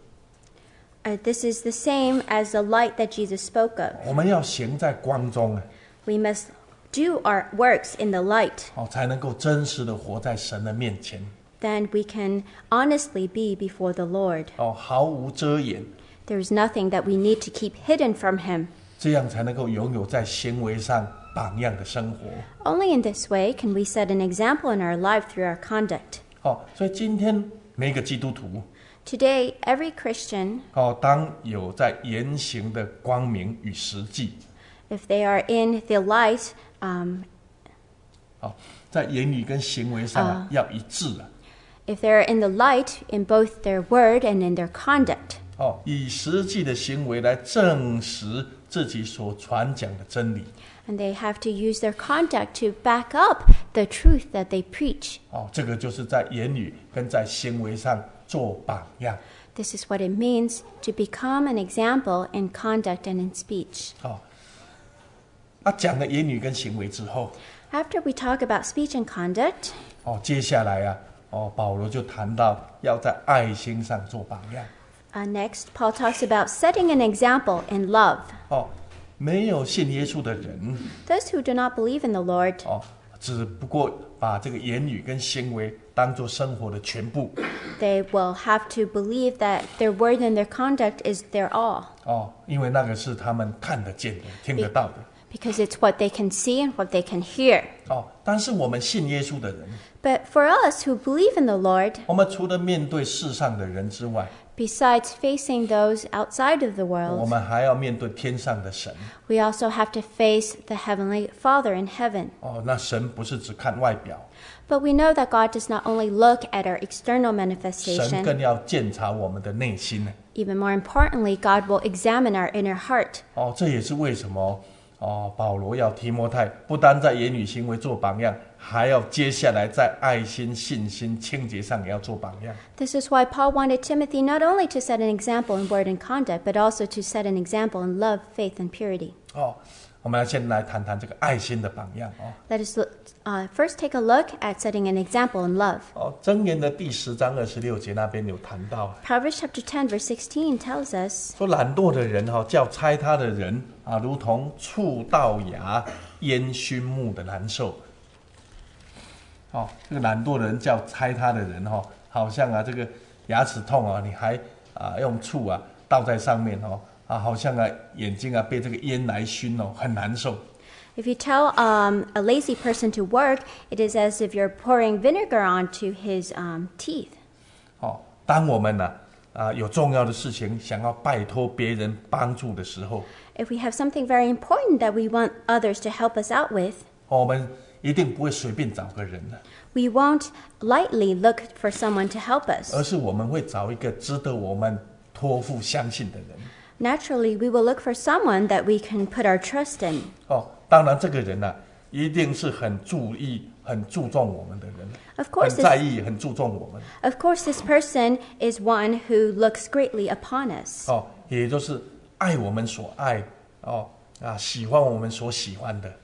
Uh, this is the same as the light that Jesus spoke of. 我们要行在光中啊， We must do our works in the light. 哦，才能够真实的活在神的面前， Then we can honestly be before the Lord. 哦，毫无遮掩。 There is nothing that we need to keep hidden from Him. 这样才能够拥有在行为上榜样的生活。 Only in this way can we set an example in our life through our conduct. 哦，所以今天每一个基督徒， Today, every Christian, 哦，当有在言行的光明与实际， if they are in the light, um, 哦，在言语跟行为上、啊、要一致啊。 if they're in the light in both their word and in their conduct, 哦，以实际的行为来证实自己所传讲的真理。 and they have to use their conduct to back up the truth that they preach. 哦，这个就是在言语跟在行为上做榜样。 This is what it means to become an example in conduct and in speech. 哦，啊，讲了言语跟行为之后， After we talk about speech and conduct, 哦，接下来啊，哦，保罗就谈到要在爱心上做榜样。 uh, next, Paul talks about setting an example in love. 哦，没有信耶稣的人， Those who do not believe in the Lord, 哦，只不过把这个言语跟行为当作生活的全部。 they will have to believe that their word and their conduct is their all, 哦，因为那个是他们看得见的、听得到的。 because it's what they can see and what they can hear. 哦，但是我们信耶稣的人， But for us who believe in the Lord, 我们除了面对世上的人之外， besides facing those outside of the 我 world, 们还要面对天上的神。 we also have to face the Heavenly Father in heaven. 哦，那神不是只看外表， But we know that God does not only look at our external 神 manifestation, 更要鉴察我们的内心呢。 even more importantly, God will examine our inner heart. 哦，这也是为什么哦，保罗要提摩太不单在言语行为做榜样，还要接下来在爱心、信心、清洁上也要做榜样。 This is why Paul wanted Timothy not only to set an example in word and conduct, but also to set an example in love, faith, and purity. 哦，我们要先来谈谈这个爱心的榜样哦。 Let us look, uh, first take a look at setting an example in love. 哦，箴言的第十章二十六节那边有谈到， Proverbs chapter ten, verse sixteen tells us, 说懒惰的人哈、哦，叫猜他的人啊，如同触到牙、烟熏目的难受。哦，这个懒惰的人叫猜他的人哈、哦，好像啊这个牙齿痛啊，你还啊用醋啊倒在上面哦，啊好像啊眼睛啊被这个烟来熏哦，很难受。 if you tell um, a lazy person to work, it is as if you're pouring vinegar onto his um, teeth. 哦，当我们呢、啊、 啊有重要的事情想要拜托别人帮助的时候， If we have something very important that we want others to help us out with, 我们一定不会随便找个人的， we won't lightly look for someone to help us. 而是我们会找一个值得我们托付相信的人。 Naturally, we will look for someone that we can put our trust in. 哦，当然这个人呢、啊，一定是很注意、很注重我们的人， Of 很 course, 在 this, 意、很注重我们。 of course, this person is one who looks greatly upon us. 哦，也就是爱我们所爱，哦啊，喜欢我们所喜欢的。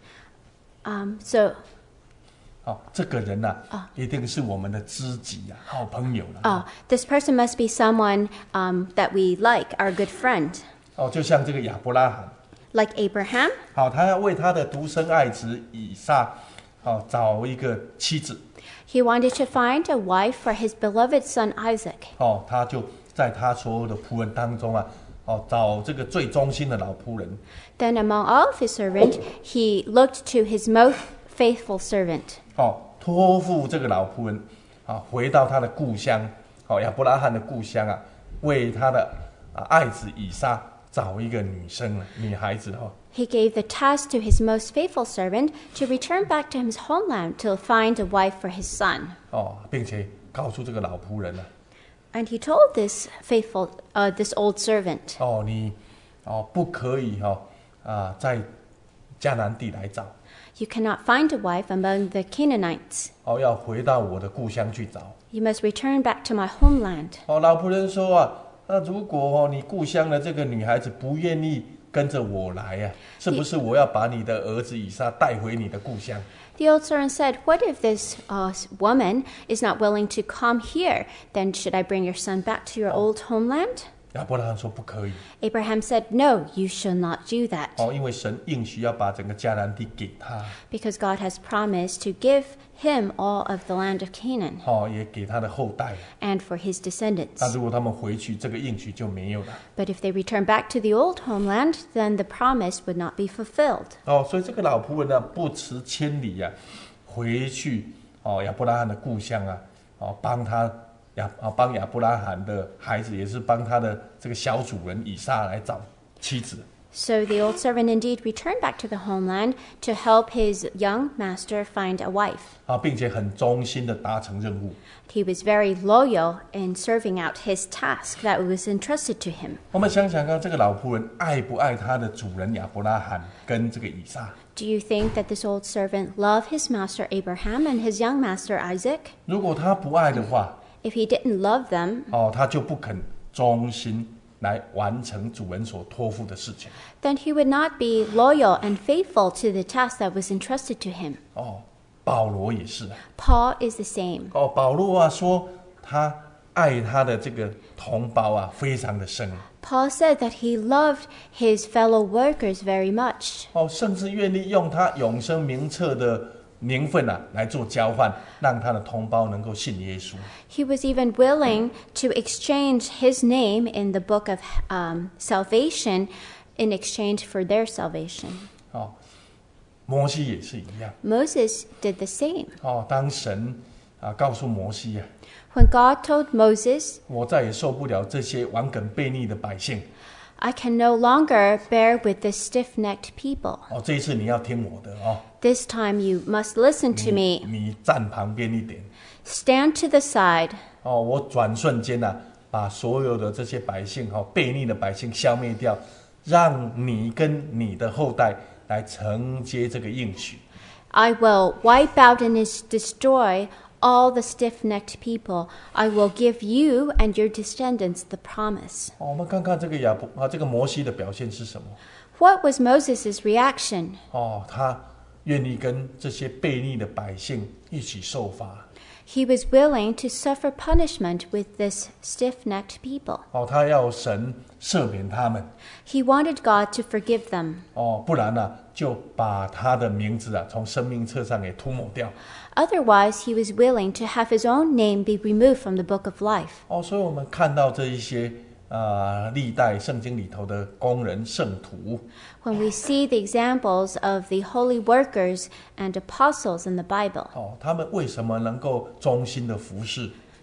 Um, so, 哦，这个人呐、啊，一定是我们的知己呀、啊，好朋友了、 oh, this person must be someone um, that we like, our good friend, 哦，就像这个亚伯拉罕， like Abraham. 好、他要为他的独生爱子以撒，哦，找一个妻子。 He wanted to find a wife for his beloved son Isaac. 哦，他就在他所有的仆人当中啊，哦，找这个最忠心的老仆人。 Then among all of his servants, he looked to his most faithful servant. 哦，托付这个老仆人，啊，回到他的故乡，哦，亚伯拉罕的故乡啊，为他的啊爱子以撒找一个女生、女孩子哦。 He gave the task to his most faithful servant to return back to his homeland to find a wife for his son. 哦，并且告诉这个老仆人呢、 And he told this faithful, uh, this old servant, 哦，你哦不可以哈、哦、啊在迦南地来找， you cannot find a wife among the Canaanites. 哦，要回到我的故乡去找。 You must return back to my homeland. 哦，老仆人说啊，那如果哦你故乡的这个女孩子不愿意跟着我来呀、啊，是不是我要把你的儿子以撒带回你的故乡？ The old servant said, What if this uh, woman is not willing to come here? Then should I bring your son back to your old homeland? 亚伯拉罕说不可以 Abraham said, No, you shall not do that. 哦，因为神应许要把整个迦南地给他， Because God has promised to give him all of the land of Canaan 哦，也给他的后代。 and for his descendants. 那如果他们回去，这个应许就没有了。 But if they return back to the old homeland, then the promise would not be fulfilled. 哦，所以这个老仆人呢，不辞千里呀、啊，回去哦亚伯拉罕的故乡啊，哦帮他亚啊帮亚伯拉罕的孩子，也是帮他的这个小主人以撒来找妻子。 So the old servant indeed returned back to the homeland to help his young master find a wife. 啊，并且很忠心的达成任务。 He was very loyal in serving out his task that was entrusted to him. 我们想想看，这个老仆人爱不爱他的主人亚伯拉罕跟这个以撒？ Do you think that this old servant loved his master Abraham and his young master Isaac? 如果他不爱的话， If he didn't love them, 哦，他就不肯忠心来完成主人所托付的事情。 then he would not be loyal and faithful to the task that was entrusted to him. 哦，保罗也是啊。 Paul is the same. 哦，保罗啊说他爱他的这个同胞啊，非常的深。 Paul said that he loved his fellow workers very much. 哦，甚至愿意用他永生名册的名分啊来做交换，让他的同胞能够信耶稣。 He was even willing to exchange his name in the book of um, salvation in exchange for their salvation. 哦，摩西也是一样。 Moses did the same. 哦，当神啊告诉摩西啊， When God told Moses, 我再也受不了这些顽梗悖逆的百姓。 I can no longer bear with the stiff-necked people. 哦，这一次你要听我的哦， This time you must listen to 你 me. 你站旁边一点。 Stand to the side. 哦，我转瞬间呐、啊，把所有的这些百姓哈、哦、悖逆的百姓消灭掉，让你跟你的后代来承接这个应许。 I will wipe out and dis- destroy all the stiff-necked people. I will give you and your descendants the promise. 哦，我们看看这个亚伯啊，这个摩西的表现是什么？ What was Moses' reaction? 哦，他愿意跟这些悖逆的百姓一起受罚。 He was willing to suffer punishment with this stiff-necked people. 哦，他要神赦免他们。 He wanted God to forgive them. 哦，不然呢、啊，就把他的名字啊从生命册上给涂抹掉。 Otherwise, he was willing to have his own name be removed from the book of life. 哦，所以我们看到这一些啊、呃、历代圣经里头的工人圣徒。 When we see the examples of the holy workers and apostles in the Bible, 哦，他们为什么能够忠心的服侍？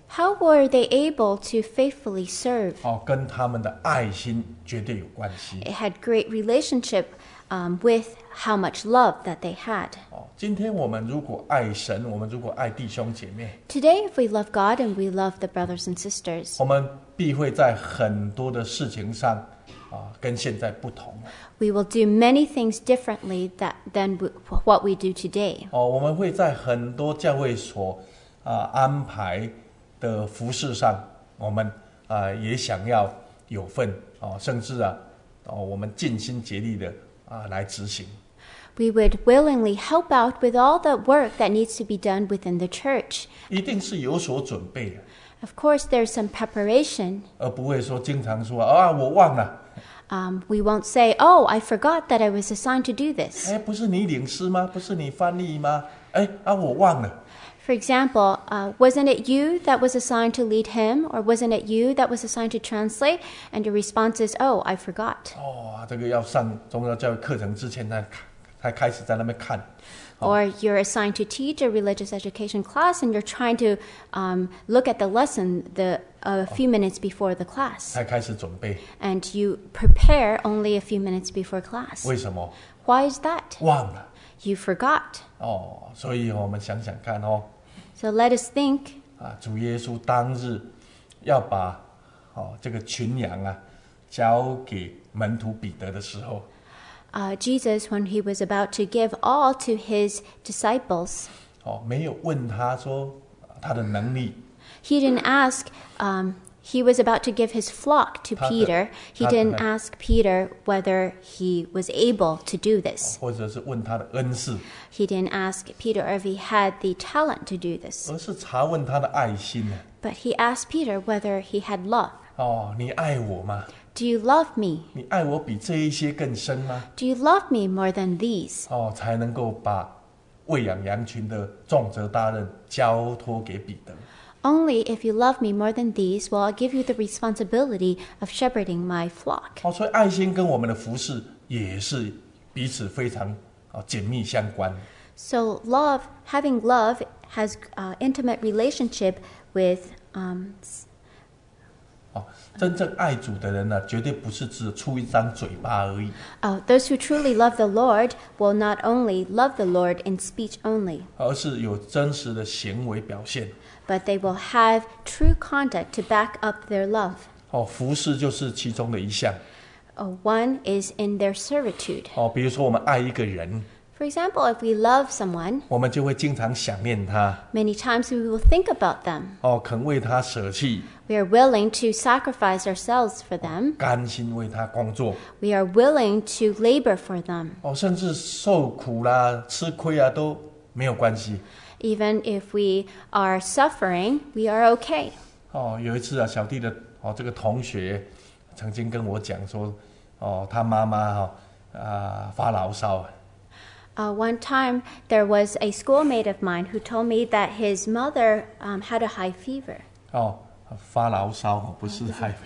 How were they able to faithfully serve? 哦，跟他们的爱心绝对有关系。 It had great relationship um, with how much love that they had. 哦，今天我们如果爱神，我们如果爱弟兄姐妹， Today, if we love God and we love the brothers and sisters, 我们必会在很多的事情上啊，跟现在不同。 we will do many things differently that, than w- what we do today. 哦，我们会在很多教会所啊安排的服事上，我们啊也想要有份哦，甚至啊哦，我们尽心竭力的啊来执行。 We would willingly help out with all the work that needs to be done within the church. 一定是有所准备的， Of course, there's some preparation. 而不会说经常说啊我忘了， Um, we won't say, oh, I forgot that I was assigned to do this. 哎，不是你领诗吗？不是你翻译吗？哎啊，我忘了。 For example, uh, wasn't it you that was assigned to lead hymn, or wasn't it you that was assigned to translate? And your response is, oh, I forgot. 哦，这个要上宗教教育课程之前才才开始在那边看。 Or you're assigned to teach a religious education class, and you're trying to um, look at the lesson the a few minutes before the class, 才开始准备， and you prepare only a few minutes before class. 为什么？ Why is that? 忘了 You forgot. 哦，所以我们想想看哦， So let us think. 啊，主耶稣当日要把哦这个群羊啊交给门徒彼得的时候， Uh, Jesus, when he was about to give all to his disciples, 哦，没有问他说他的能力， he didn't ask, um, he was about to give his flock to 他的- Peter. He 他的- didn't ask Peter whether he was able to do this. 或者是问他的恩赐， He didn't ask Peter if he had the talent to do this. 而是查问他的爱心呢。 But he asked Peter whether he had love. 哦，你爱我吗？ Do you love me? 你爱我比这一些更深吗？ Do you love me more than these? 哦，才能够把喂养羊群的重责大任交托给彼得。 Only if you love me more than these will I give you the responsibility of shepherding my flock. 哦，所以爱心跟我们的服事也是彼此非常啊紧密相关。 So love, having love, has uh, intimate relationship with. Um, s- 哦，真正爱主的人呢，绝对不是只出一张嘴巴而已。 uh, those who truly love the Lord will not only love the Lord in speech only, 而是有真实的行为表现。 but they will have true conduct to back up their love. 哦，服事就是其中的一项。 Uh, one is in their servitude. 哦，比如说我们爱一个人， For example, if we love someone, 我们就会经常想念他。 many times we will think about them. 哦，肯为他舍弃， We are willing to sacrifice ourselves for them. 甘心为他工作。 We are willing to labor for them. 哦，甚至受苦啦、吃亏啊都没有关系。 Even if we are suffering, we are okay. 哦，有一次啊，小弟的哦这个同学曾经跟我讲说，哦，他妈妈哈啊发牢骚。 Uh, one time, there was a schoolmate of mine who told me that his mother um, had a high fever. 哦，发牢骚哦，不是害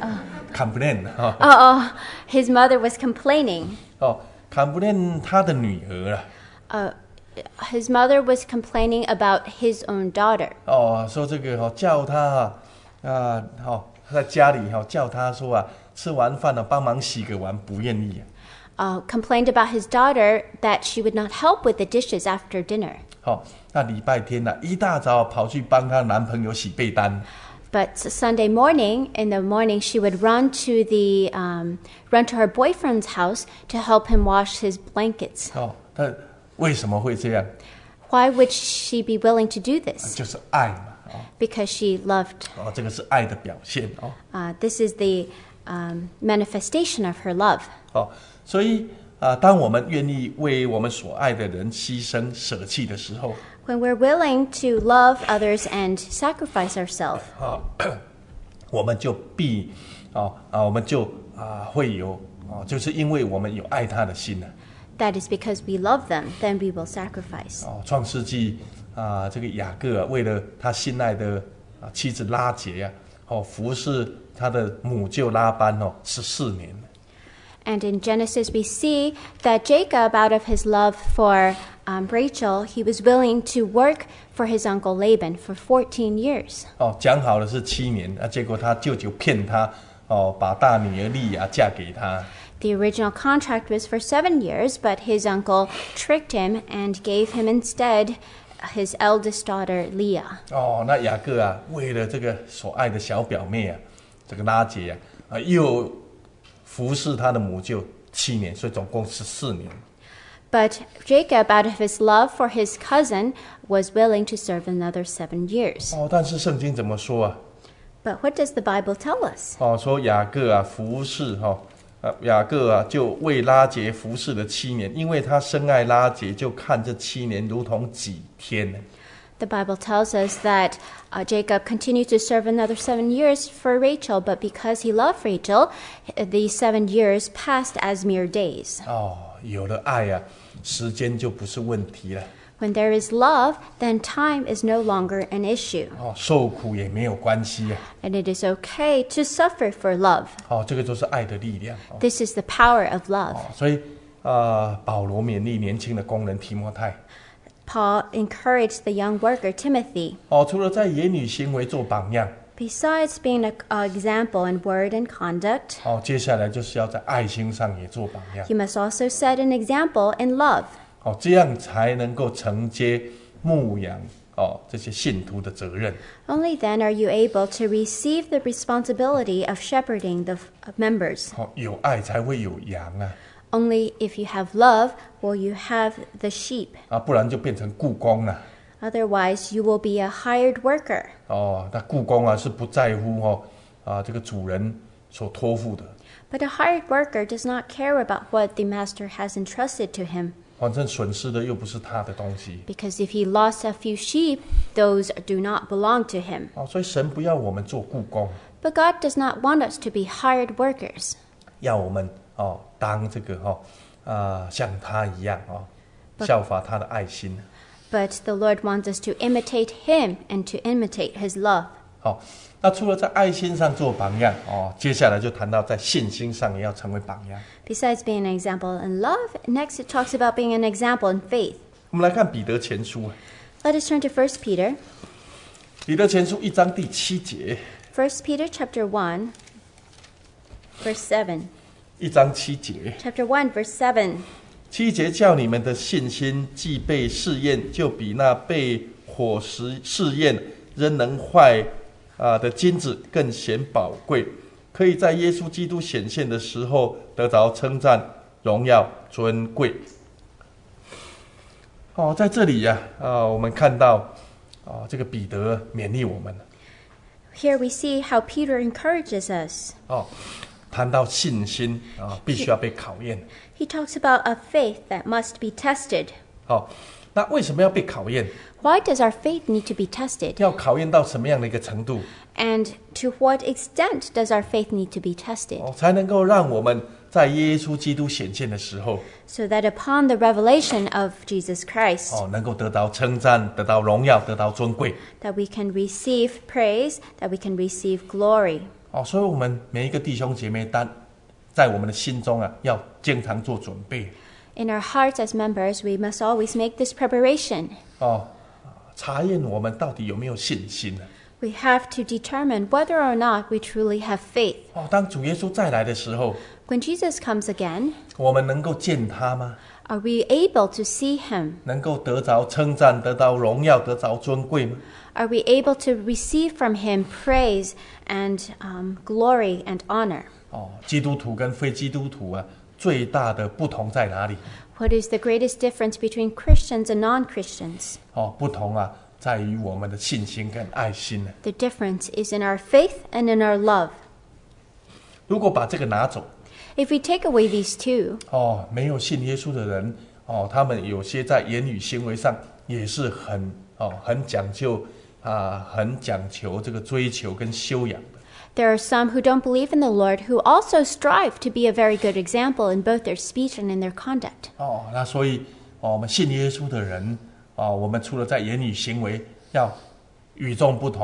complain 哈、 Oh, oh, his mother was complaining. 哦 complain 他的女儿啊， Uh, his mother was complaining about his own daughter. 哦说这个哦叫他啊啊哦在家里哈、哦、叫他说啊吃完饭了、帮忙洗个碗不愿意、啊。 Uh, complained about his daughter that she would not help with the dishes after dinner. 好、哦，那礼拜天呢、啊，一大早跑去帮她男朋友洗被单。 But Sunday morning, in the morning, she would run to the um, run to her boyfriend's house to help him wash his blankets. 哦，她为什么会这样？ Why would she be willing to do this? 就是爱嘛，哦 Because she loved. 哦，这个是爱的表现哦。 Uh, this is the um, manifestation of her love. 哦，所以啊、当我们愿意为我们所爱的人牺牲舍弃的时候， When we're willing to love others and sacrifice ourselves, 啊、我们就必啊啊，我们就啊、会有啊，就是因为我们有爱他的心呢。 that is because we love them, then we will sacrifice. 哦，创世纪啊，这个雅各啊，为了他心爱的啊妻子拉结啊，哦，服侍他的母舅拉班哦十四年。 And in Genesis, we see that Jacob, out of his love for um, Rachel, he was willing to work for his uncle Laban for fourteen years. 哦，讲好了是七年啊，结果他舅舅骗他，哦，把大女儿利亚嫁给他。 The original contract was for seven years, but his uncle tricked him and gave him instead his eldest daughter Leah. 哦，那雅各啊，为了这个所爱的小表妹啊，这个拉结啊，啊，又服侍他的母舅七年，所以总共十四年。 But Jacob, out of his love for his cousin, was willing to serve another seven years. 哦，但是圣经怎么说啊？ But what does the Bible tell us? 哦，说雅各啊，服侍哈。哦啊，雅各啊，就为拉结服侍了七年，因为他深爱拉结，就看这七年如同几天呢。 The Bible tells us that uh, Jacob continued to serve another seven years for Rachel, but because he loved Rachel, these seven years passed as mere days. 哦，有了爱啊，时间就不是问题了。 When there is love, then time is no longer an issue. 哦，受苦也没有关系啊。 And it is okay to suffer for love. 哦，这个就是爱的力量。哦， This is the power of love. 哦，所以啊、呃，保罗勉励年轻的工人提摩太。 Paul encouraged the young worker Timothy. 哦，除了在言语行为做榜样， Besides being an example in word and conduct, 哦，接下来就是要在爱心上也做榜样。 you must also set an example in love. 哦，这样才能够承接牧养哦这些信徒的责任。 Only then are you able to receive the responsibility of shepherding the members. 哦，有爱才会有羊啊， Only if you have love will you have the sheep. 啊，不然就变成雇工了。 Otherwise, you will be a hired worker. 哦，那雇工啊是不在乎哦啊这个主人所托付的， But a hired worker does not care about what the master has entrusted to him. 反正损失的又不是他的东西。 Because if he lost a few sheep, those do not belong to him. 哦，所以神不要我们做雇工， But God does not want us to be hired workers. 要我们哦当这个哦啊像他一样哦，效法他的爱心。 But the Lord wants us to imitate him and to imitate his love. 好，那除了在爱心上做榜样哦，接下来就谈到在信心上也要成为榜样。 Besides being an example in love, next it talks about being an example in faith. 我们来看彼得前书， Let us turn to First Peter. 彼得前书一章第七节， First Peter chapter one, verse seven. 一章七节， Chapter one, verse seven. 七节叫你们的信心既被试验，就比那被火石试验仍能坏啊的金子更显宝贵，可以在耶稣基督显现的时候得着称赞、荣耀、尊贵。哦，在这里呀、啊，啊，我们看到啊，这个彼得勉励我们。 Here we see how Peter encourages us. 哦，谈到信心啊，必须要被考验。 He talks about a faith that must be tested. 哦，那为什么要被考验？ Why does our faith need to be tested? 要考验到什么样的一个程度？ And to what extent does our faith need to be tested? 哦，才能够让我们在耶稣基督显现的时候， So that upon the revelation of Jesus Christ, 哦，能够得到称赞、得到荣耀、得到尊贵。 that we can receive praise, that we can receive glory. 哦，所以我们每一个弟兄姐妹单在我们的心中啊，要经常做准备。 In our hearts as members, we must always make this preparation. 哦，查验我们到底有没有信心呢？ We have to determine whether or not we truly have faith. 哦，当主耶稣再来的时候， When Jesus comes again, 我们能够见他吗？ are we able to see him? 能够得着称赞、得到荣耀、得着尊贵吗？ Are we able to receive from him praise and um, glory and honor? 哦，基督徒跟非基督徒啊，最大的不同在哪里？ What is the greatest difference between Christians and non-Christians? 哦，不同啊，在于我们的信心跟爱心呢。 The difference is in our faith and in our love. 如果把这个拿走， If we take away these two, 哦，没有信耶稣的人，哦，他们有些在言语行为上也是很哦很讲究啊，很讲求这个追求跟修养的。 there are some who don't believe in the Lord who also strive to be a very good example in both their speech and in their conduct. 哦，那所以哦，我们信耶稣的人，哦，我们除了在言语行为要与众不同，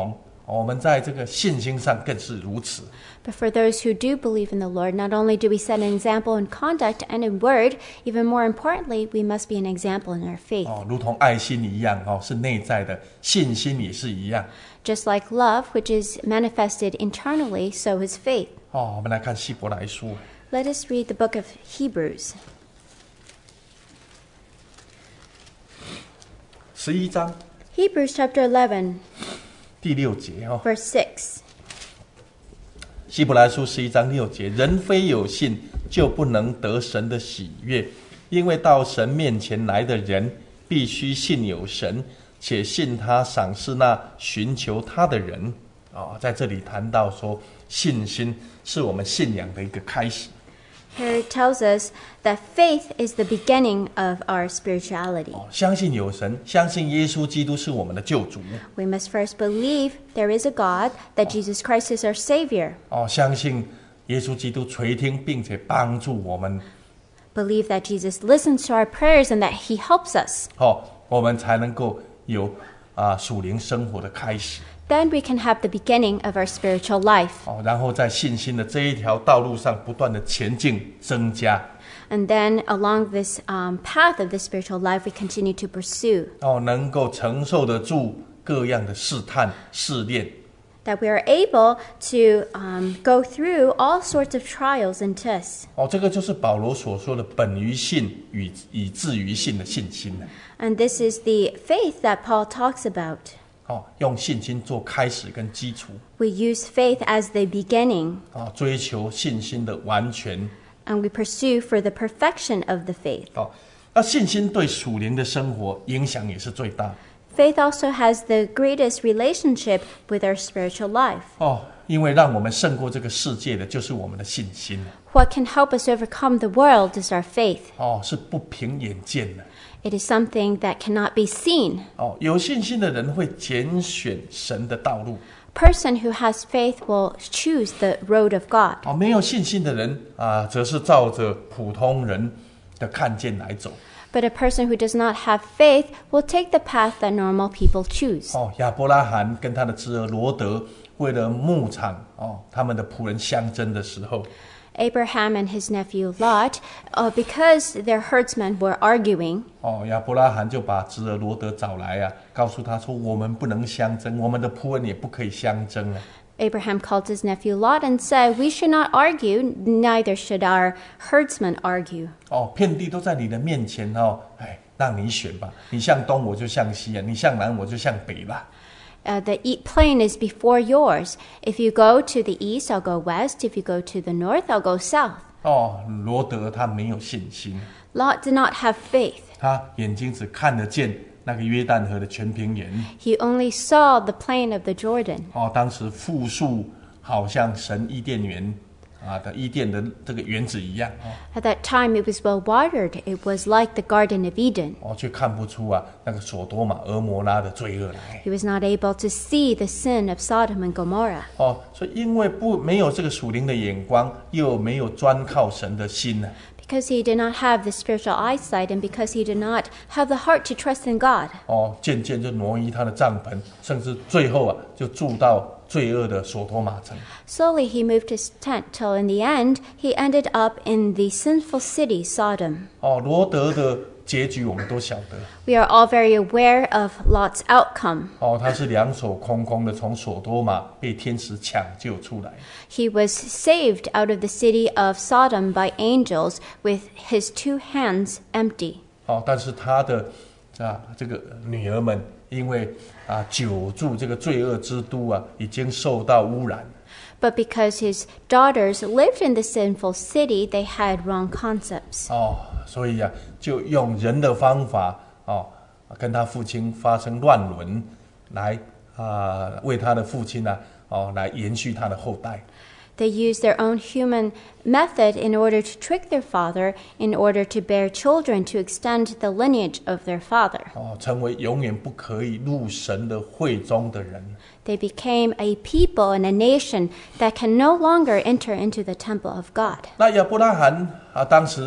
我们在这个信心上更是如此。 But for those who do believe in the Lord, not only do we set an example in conduct and in word, even more importantly, we must be an example in our faith. 哦，如同爱心一样，哦，是内在的，信心也是一样。 Just like love, which is manifested internally, so is faith. 哦，我们来看希伯来书 Let us read the book of Hebrews, 十一章 Hebrews chapter eleven, 第六节哦。 verse six. 希伯来书十一章六节，人非有信，就不能得神的喜悦，因为到神面前来的人，必须信有神，且信他赏赐那寻求他的人。哦，在这里谈到说，信心是我们信仰的一个开始。 Here it tells us that faith is the beginning of our spirituality. 哦，相信有神，相信耶稣基督是我们的救主。 We must first believe there is a God, that Jesus Christ is our Savior. 哦，相信耶稣基督垂听并且帮助我们。 Believe that Jesus listens to our prayers and that He helps us. 哦，我们才能够有啊属灵生活的开始。 Then we can have the beginning of our spiritual life. 哦，然后在信心的这一条道路上不断的前进增加。 And then along this um, path of the spiritual life, we continue to pursue. 哦，能够承受得住各样的试探试炼。 That we are able to um, go through all sorts of trials and tests. 哦，这个就是保罗所说的本于信与以至于信的信心。 And this is the faith that Paul talks about. 哦，用信心做开始跟基础。 We use faith as the beginning, 啊，追求信心的完全。 and we pursue for the perfection of the faith. 哦，那信心对属灵的生活影响也是最大。 Faith also has the greatest relationship with our spiritual life. 哦，因为让我们胜过这个世界的就是我们的信心。 What can help us overcome the world is our faith. 哦，是不凭眼见的。 It is something that cannot be seen. 哦，有信心的人会拣选神的道路。 Person who has faith will choose the road of God. 哦，没有信心的人啊，则是照着普通人的看见来走。 But a person who does not have faith will take the path that normal people choose. 哦，亚伯拉罕跟他的侄儿罗德为了牧场哦，他们的仆人相争的时候， Abraham and his nephew Lot, uh, because their herdsmen were arguing, 哦，亚伯拉罕就把侄儿罗德找来啊，告诉他说：“我们不能相争，我们的仆人也不可以相争啊。” Abraham called his nephew Lot and said, "We should not argue, neither should our herdsmen argue." 哦，遍地都在你的面前哦，哎，让你选吧，你向东我就向西啊，你向南我就向北吧。 Uh, the e- plain is before yours. If you go to the east, I'll go west. If you go to the north, I'll go south. 哦，罗德他没有信心， Lot did not have faith. 他眼睛只看得见那个约旦河的全平原。 He only saw the plain of the Jordan. 哦，当时复述好像神伊甸园啊的伊甸的这个园子一样哦， At that time, it was well watered. It was like the Garden of Eden. 哦，却看不出啊那个索多玛、俄摩拉的罪恶来。 He was not able to see the sin of Sodom and Gomorrah. 哦，所以因为不没有这个属灵的眼光，又没有专靠神的心呢， Because he did not have the spiritual eyesight and because he did not have the heart to trust in God. 哦，渐渐就挪移他的帐篷，甚至最后啊就住到罪恶的索多玛城。 Slowly he moved his tent till in the end he ended up in the sinful city Sodom. 哦，罗德的结局我们都晓得。 We are all very aware of Lot's outcome. 哦，他是两手空空的从索多玛被天使抢救出来。 He was saved out of the city of Sodom by angels with his two hands empty. 哦，但是他的啊这个女儿们因为啊久住这个罪恶之都啊，已经受到污染。 But because his daughters lived in the sinful city, they had wrong concepts. 哦，所以啊，就用人的方法哦，跟他父亲发生乱伦，来啊为他的父亲呢哦来延续他的后代。 They used their own human method in order to trick their father, in order to bear children to extend the lineage of their father. 哦，成为永远不可以入神的会中的人。 They became a people and a nation that can no longer enter into the temple of God. 那亚伯拉罕啊，当时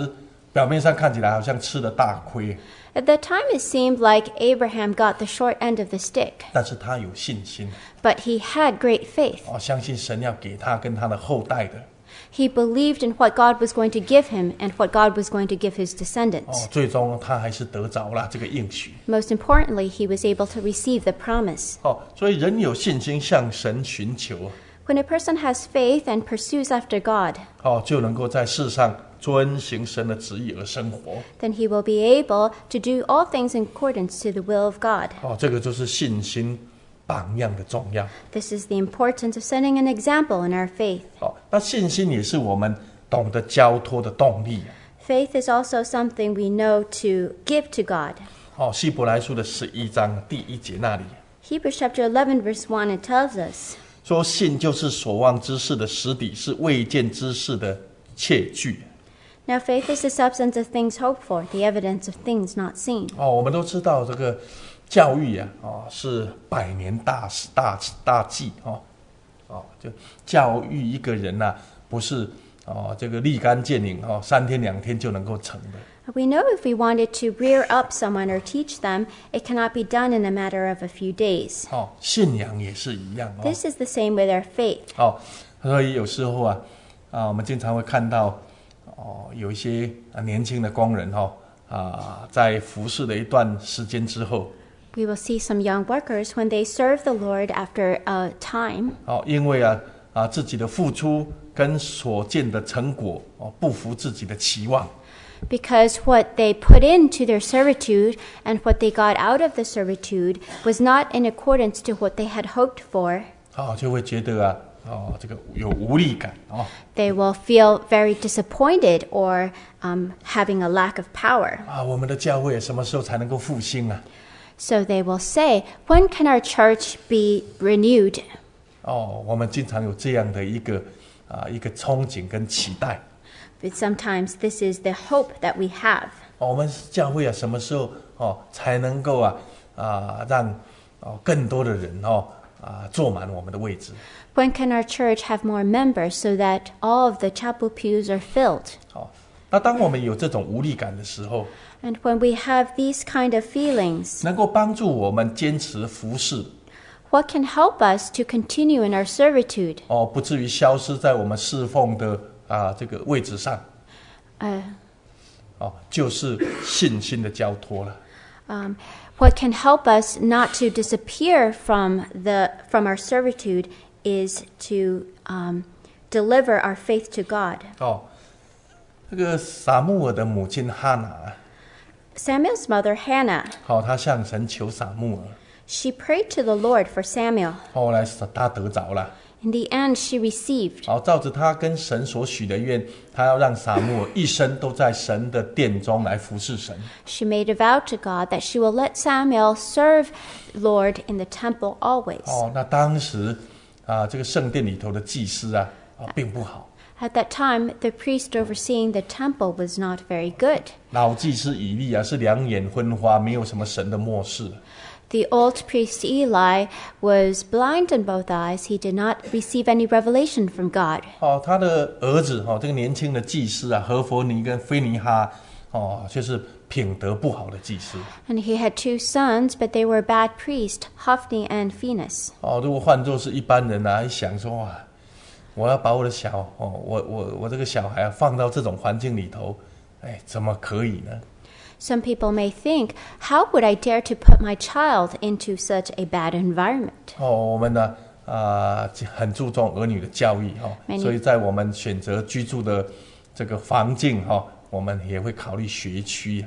表面上看起来好像吃了大亏， At that time, it seemed like Abraham got the short end of the stick, 但是他有信心 but he had great faith. 哦，相信神要给他跟他的后代的 He believed in what God was going to give him and what God was going to give his 哦 descendants. 最终他还是得着了这个应许 Most importantly, he was able to receive the promise. 哦，所以人有信心向神寻求 When a person has faith and pursues after God, 哦，就能够在世上遵行神的旨意而生活 then he will be able to do all things in accordance to the will of God. 哦，这个就是信心榜样的重要 This is the importance of setting an example in our faith. 哦。那信心也是我们懂得交托的动力 Faith is also something we know to give to God. 哦。希伯来书的十一章第一节那里 Hebrews chapter eleven verse one, it tells us, 说，信就是所望之事的实底，是未见之事的确据。 Now faith is the substance of things hoped for, the evidence of things not seen. 哦，我们都知道这个教育啊，哦，是百年大大大计哦，哦，就教育一个人呐、啊，不是哦这个立竿见影哦，三天两天就能够成的。 We know if we wanted to rear up someone or teach them, it cannot be done in a matter of a few days. 哦，信仰也是一样哦。 This is the same with our faith. 哦，所以有时候啊，啊，我们经常会看到哦，有一些啊年轻的工人哦，啊，在服侍了一段时间之后， We will see some young workers when they serve the Lord after a time, 哦，因为啊啊自己的付出跟所见的成果哦不符自己的期望， because what they put into their servitude and what they got out of the servitude was not in accordance to what they had hoped for. 哦，就会觉得啊，哦，这个有无力感哦， They will feel very disappointed or um, having a lack of power. 啊，我们的教会什么时候才能够复兴啊？ So they will say, when can our church be renewed? 哦，我们经常有这样的一个啊一个憧憬跟期待。 But sometimes this is the hope that we have. 哦，我们教会啊，什么时候哦才能够啊啊让哦更多的人哦啊坐满我们的位置？ When can our church have more members so that all of the chapel pews are filled? 哦，那当我们有这种无力感的时候， And when we have these kind of feelings, 能够帮助我们坚持服侍 what can help us to continue in our servitude? 哦，不至于消失在我们侍奉的啊这个位置上 Uh, 哦，就是信心的交托了。 um, what can help us not to disappear from the from our servitude is to um, deliver our faith to God. 哦，这个撒母耳的母亲哈拿， Samuel's mother Hannah, 好、哦，她向神求撒母耳， she prayed to the Lord for Samuel. 后来她得着了。 In the end, she received. 好，照着他跟神所许的愿，他要让撒母耳一生都在神的殿中来服侍神。 She made a vow to God that she will let Samuel serve Lord in the temple always. 哦，那当时啊，这个圣殿里头的祭司啊，啊，并不好。 At that time, the priest overseeing the temple was not very good. 老祭司以利啊，是两眼昏花，没有什么神的默示。 The old priest Eli was blind in both eyes. He did not receive any revelation from God. 哦，他的儿子哦，这个年轻的祭司啊，何弗尼跟菲尼哈，哦，就是品德不好的祭司。 And he had two sons, but they were bad priests, Hophni and Phinehas. 哦，如果换作是一般人啊，一想说哇，我要把我的小哦，我我我这个小孩啊，放到这种环境里头，哎，怎么可以呢？ Some people may think, how would I dare to put my child into such a bad environment? 哦，我们呢啊、很注重儿女的教育哈、哦，所以在我们选择居住的这个环境哈、哦，我们也会考虑学区。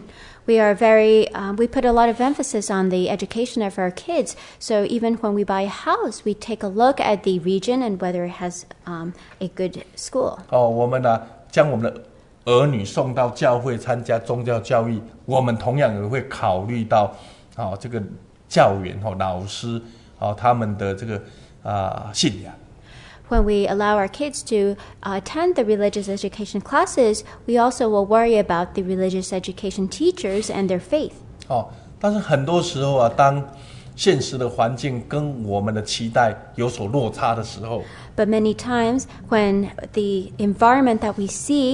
We are very, um, we put a lot of emphasis on the education of our kids. So even when we buy a house, we take a look at the region and whether it has um, a good school. 哦，我们呢将我们的儿女送到教会参加宗教教育，我们同样也会考虑到，哦，这个教员哦，老师哦，他们的这个啊、呃、信仰。 When we allow our kids to uh, attend the religious education classes, we also will worry about the religious education teachers and their faith. 哦，但是很多时候啊，当现实的环境跟我们的期待有所落差的时候， But many times when the environment that we see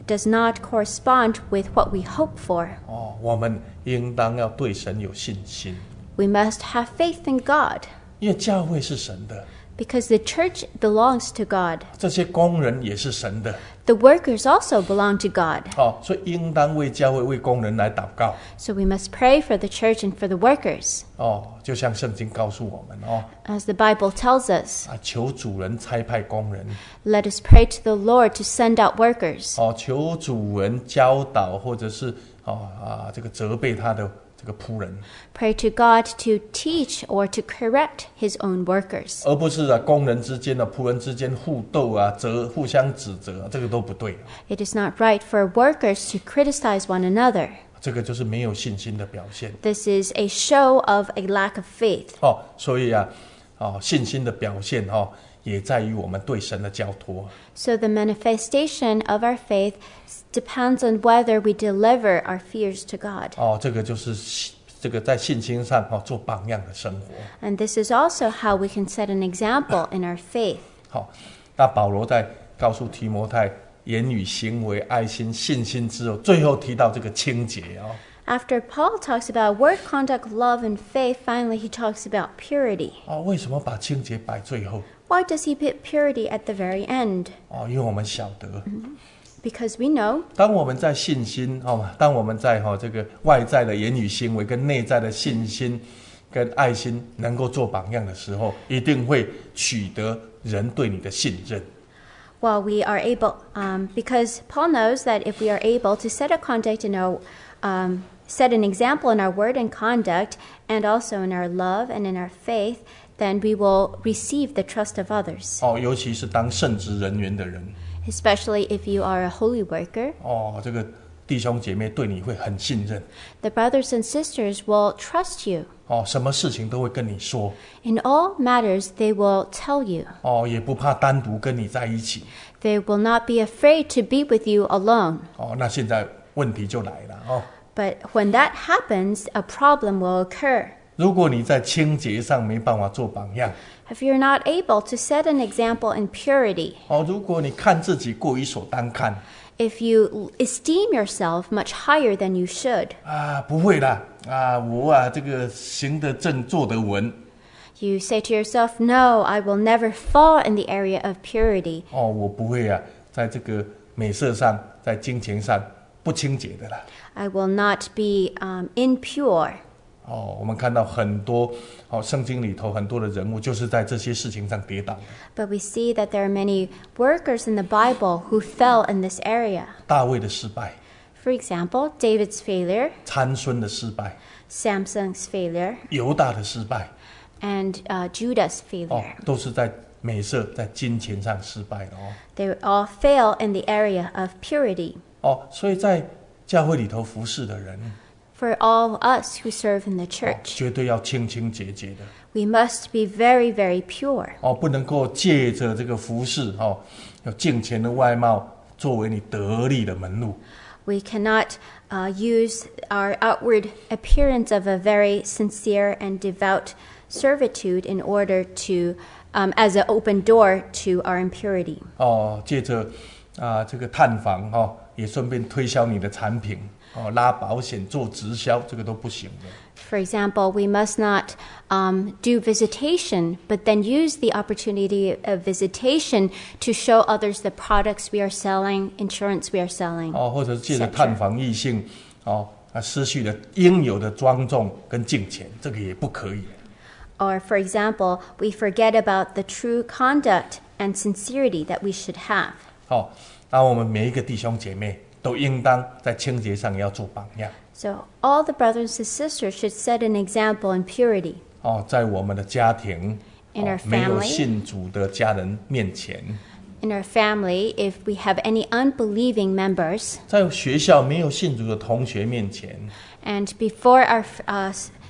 does not correspond with what we hope for. 哦，我们应当要对神有信心， We must have faith in God, 因为教会是神的， because the church belongs to God. 这些工人也是神的。 The workers also belong to God. 哦，所以应当为教会、为工人来祷告。 So we must pray for the church and for the workers. 哦，就像圣经告诉我们哦， As the Bible tells us, 啊，求主人差派工人， let us pray to the Lord to send out workers. 哦，求主人教导或者是哦啊这个责备他的这个仆人， Pray to God to teach or to correct his own workers. 而不是啊工人之间的、仆人之间互斗啊、责互相指责、啊，这个都不对。 It is not right for workers to criticize one another. 这个就是没有信心的表现。 This is a show of a lack of faith. 哦，所以啊，哦，信心的表现哦，也在于我们对神的交托。 So the manifestation of our faith depends on whether we deliver our fears to God. 哦，这个就是信这个在信心上哦做榜样的生活。 And this is also how we can set an example in our faith. 好，那保罗在告诉提摩太言语、行为、爱心、信心之后，最后提到这个清洁哦。 After Paul talks about word, conduct, love, and faith, finally he talks about purity. 哦，为什么把清洁摆最后？ Why does he put purity at the very end? 哦，因为我们晓得， Because we know 当我们在信心哦，当我们在哈、哦、这个外在的言语行为跟内在的信心跟爱心能够做榜样的时候，一定会取得人对你的信任。 while we are able, um, because Paul knows that if we are able to set a conduct in our, um, set an example in our word and conduct, and also in our love and in our faith, then we will receive the trust of others. 哦，尤其是当圣职人员的人， Especially if you are a holy worker, 哦，这个弟兄姐妹对你会很信任， the brothers and sisters will trust you. 哦，什么事情都会跟你说， In all matters, they will tell you. 哦，也不怕单独跟你在一起， They will not be afraid to be with you alone. 哦，那现在问题就来了哦。 But when that happens, a problem will occur. 如果你在清洁上没办法做榜样， If you're not able to set an example in purity, 哦，如果你看自己过于所当看， if you esteem yourself much higher than you should, 啊，不会啦，啊，我啊，这个行得正，坐得稳， you say to yourself, no, I will never fall in the area of purity. 哦，我不会啊，在这个美色上，在金钱上不清洁的啦。 I will not be um, impure. 哦，我们看到很多哦，圣经里头很多的人物就是在这些事情上跌倒的。 But we see that there are many workers in the Bible who fell in this area. 大卫的失败， For example, David's failure, 参孙的失败， Samson's failure, 犹大的失败， and uh, Judah's 哦 failure. ， 都是在美色、在金钱上失败的哦。 They all fail in the area of purity. 哦，所以在教会里头服侍的人， For all us who serve in the 哦 church, 绝对要清清洁洁的。 we must be very, very pure. 哦，不能够借着这个服侍哦，有敬虔的外貌作为你得力的门路。 We cannot uh, use our outward appearance of a very sincere and devout servitude in order to, um, as an open door to our impurity. 哦，借着啊这个探访哦，也顺便推销你的产品哦，拉保险做直销，这个都不行的。 For example, we must not um, do visitation, but then use the opportunity of visitation to show others the products we are selling, insurance we are selling. 哦，或者是借着探访异性哦，啊失去了应有的庄重跟敬虔，这个也不可以。 Or, for example, we forget about the true conduct and sincerity that we should have. 哦，那我们每一个弟兄姐妹都应当在清洁上也要做榜样。 So all the brothers and sisters should set an example in purity. 哦，在我们的家庭， In 哦 our 没有 family 信主的家人面前， In our family, if we have any unbelieving members, 在学校没有信主的同学面前， and before our uh,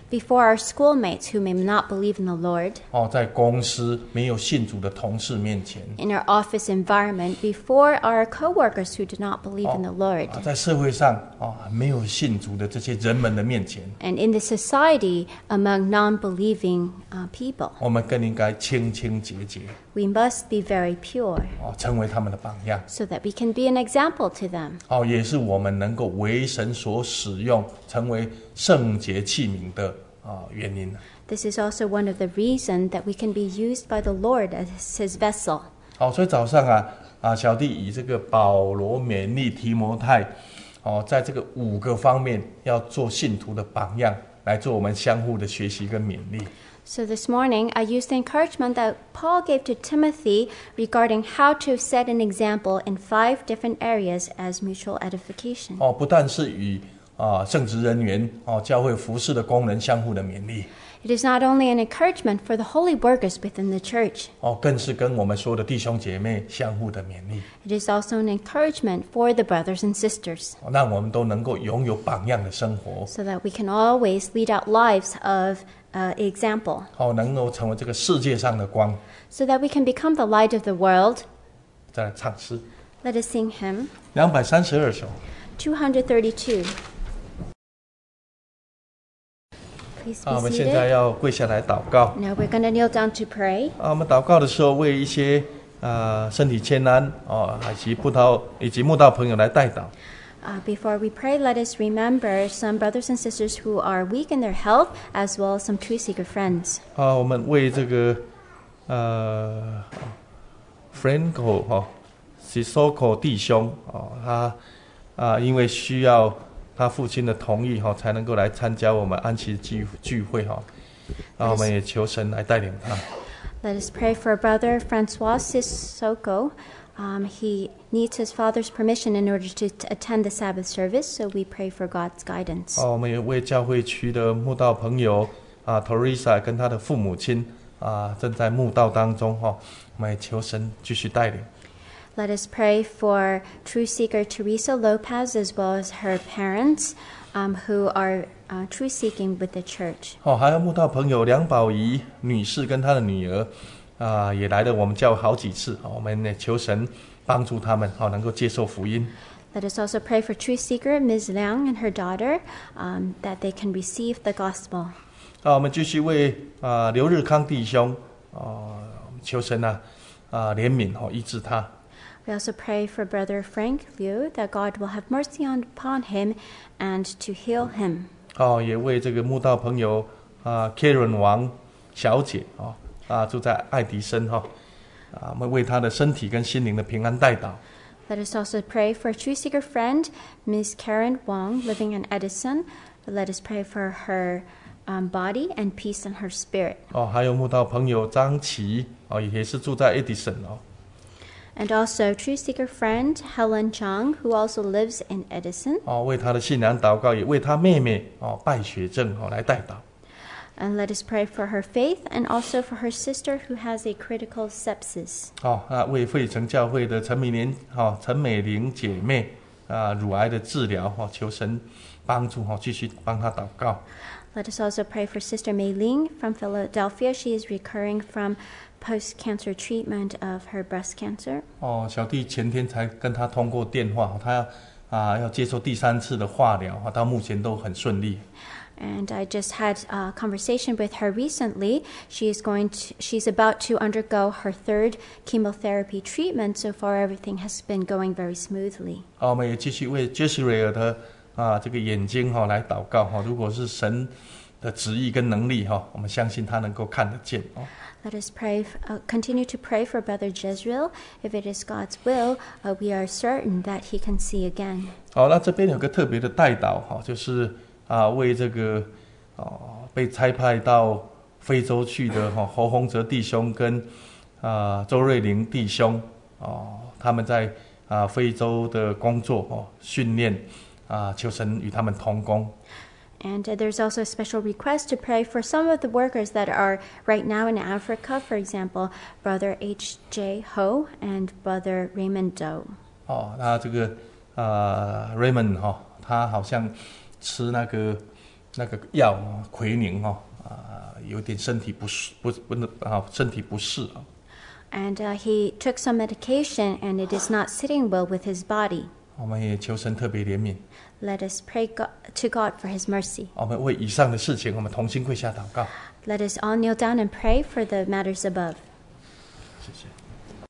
before our schoolmates who may not believe in the Lord, 哦，在公司没有信主的同事面前， in our office environment, before our coworkers who do not believe in the Lord, 啊，在社会上啊没有信主的这些人们的面前， and in the society among non-believing uh, people. 我们更应该清清洁洁， We must be very pure 哦，成为他们的榜样。 so that we can be an example to them. 哦，也是我们能够为神所使用，成为圣洁器皿的啊原因。 This is also one of the reasons that we can be used by the Lord as His vessel. 好，所以早上啊啊，小弟以这个保罗勉励提摩太，哦，在这个五个方面要做信徒的榜样，来做我们相互的学习跟勉励。 So this morning, I used the encouragement that Paul gave to Timothy regarding how to set an example in five different areas as mutual edification. 哦，不但是与啊圣职人员哦教会服侍的工人相互的勉励， It is not only an encouragement for the holy workers within the church, 哦，更是跟我们所有的弟兄姐妹相互的勉励， it is also an encouragement for the brothers and sisters, 哦，让我们都能够拥有榜样的生活， so that we can always lead out lives of uh, example, 哦，能够成为这个世界上的光。 so that we can become the light of the world. 再来唱诗 Let us sing hymn 两百三十二首。 two thirty-two. Please 啊，我 be 们现在 seated. 要跪下来祷告。 Now we're going to kneel down to pray. 啊，我们祷告的时候，为一些啊身体欠安哦，以及布道以及慕道朋友来代祷。 Uh, before we pray, let us remember some brothers and sisters who are weak in their health, as well as some truth seeker friends. 啊，我们为这个呃 Franco 哈、哦、Sissoko 弟兄哦，他啊因为需要他父亲的同意哈、哦，才能够来参加我们安息聚聚会哈。啊，我们也求神来带领他。 Let us pray for brother Francois Sissoko. Um, he needs his father's permission in order to t- attend the Sabbath service, so we pray for God's guidance. 哦，我们也为教会区的慕道朋友啊 ，Teresa 跟他的父母亲啊，正在慕道当中哈、哦，我们也求神继续带领。 Let us pray for truth seeker Teresa Lopez, as well as her parents, um, who are uh, truth seeking with the church. 哦，还有慕道朋友梁宝仪女士跟她的女儿啊，也来了我们教会好几次，哦，我们也求神帮助他们，好、哦、能够接受福音。 Let us also pray for truth seeker Miz Liang and her daughter, um, that they can receive the gospel. 好，我们继续为啊刘日康弟兄哦求神啊啊怜悯哦医治他。 We also pray for brother Frank Liu, that God will have mercy on, upon him and to heal him. 哦，也为这个慕道朋友啊 Karen 王小姐哦啊住在爱迪生哈、哦、啊，我们为她的身体跟心灵的平安代祷。 Let us also pray for a truth seeker friend, Miz Karen Wong, living in Edison. Let us pray for her um, body and peace in her spirit. 哦，还有慕道朋友张琪哦，也是住在 Edison 哦。 And also truth seeker friend Helen Chang, who also lives in Edison. 哦，为他的信仰祷告，也为他妹妹哦败血症哦来代祷。 And let us pray for her faith and also for her sister who has a critical sepsis. 哦，啊，为费城教会的陈美莲哦陈美玲姐妹啊乳癌的治疗哦，求神帮助哦，继续帮她祷告。 Let us also pray for Sister Mei Ling from Philadelphia. She is recurring from post-cancer treatment of her breast cancer. 哦，小弟前天才跟她通过电话，她要啊要接受第三次的化疗，到目前都很顺利。 And I just had a conversation with her recently. She is going to, she's about to undergo her third chemotherapy treatment. So far, everything has been going very smoothly. 哦，我们也继续为杰西瑞尔的啊这个眼睛哈、哦、来祷告哈、哦。如果是神的旨意跟能力哈、哦，我们相信他能够看得见哦。 Let us pray, uh, continue to pray for Brother Jezreel. If it is God's will, uh, we are certain that he can see again. 好，那这边有个特别的代祷哈、哦，就是啊为这个哦被差派到非洲去的哈、哦、侯洪哲弟兄跟啊周瑞玲弟兄哦，他们在啊非洲的工作哦训练啊，求神与他们同工。 And uh, there's also a special request to pray for some of the workers that are right now in Africa. For example, Brother H J Ho and Brother Raymond Doe. 哦，那这个呃 Raymond 哈、哦，他好像吃那个那个药啊，奎宁哦，啊，有点身体不适，不不能啊，身体不适啊。 And uh, he took some medication, and it is not sitting well with his body. 我们也求神特别怜悯。 Let us pray God, to God for his mercy. 我们为以上的事情，我们同心跪下祷告。 Let us all kneel down and pray for the matters above. 谢谢。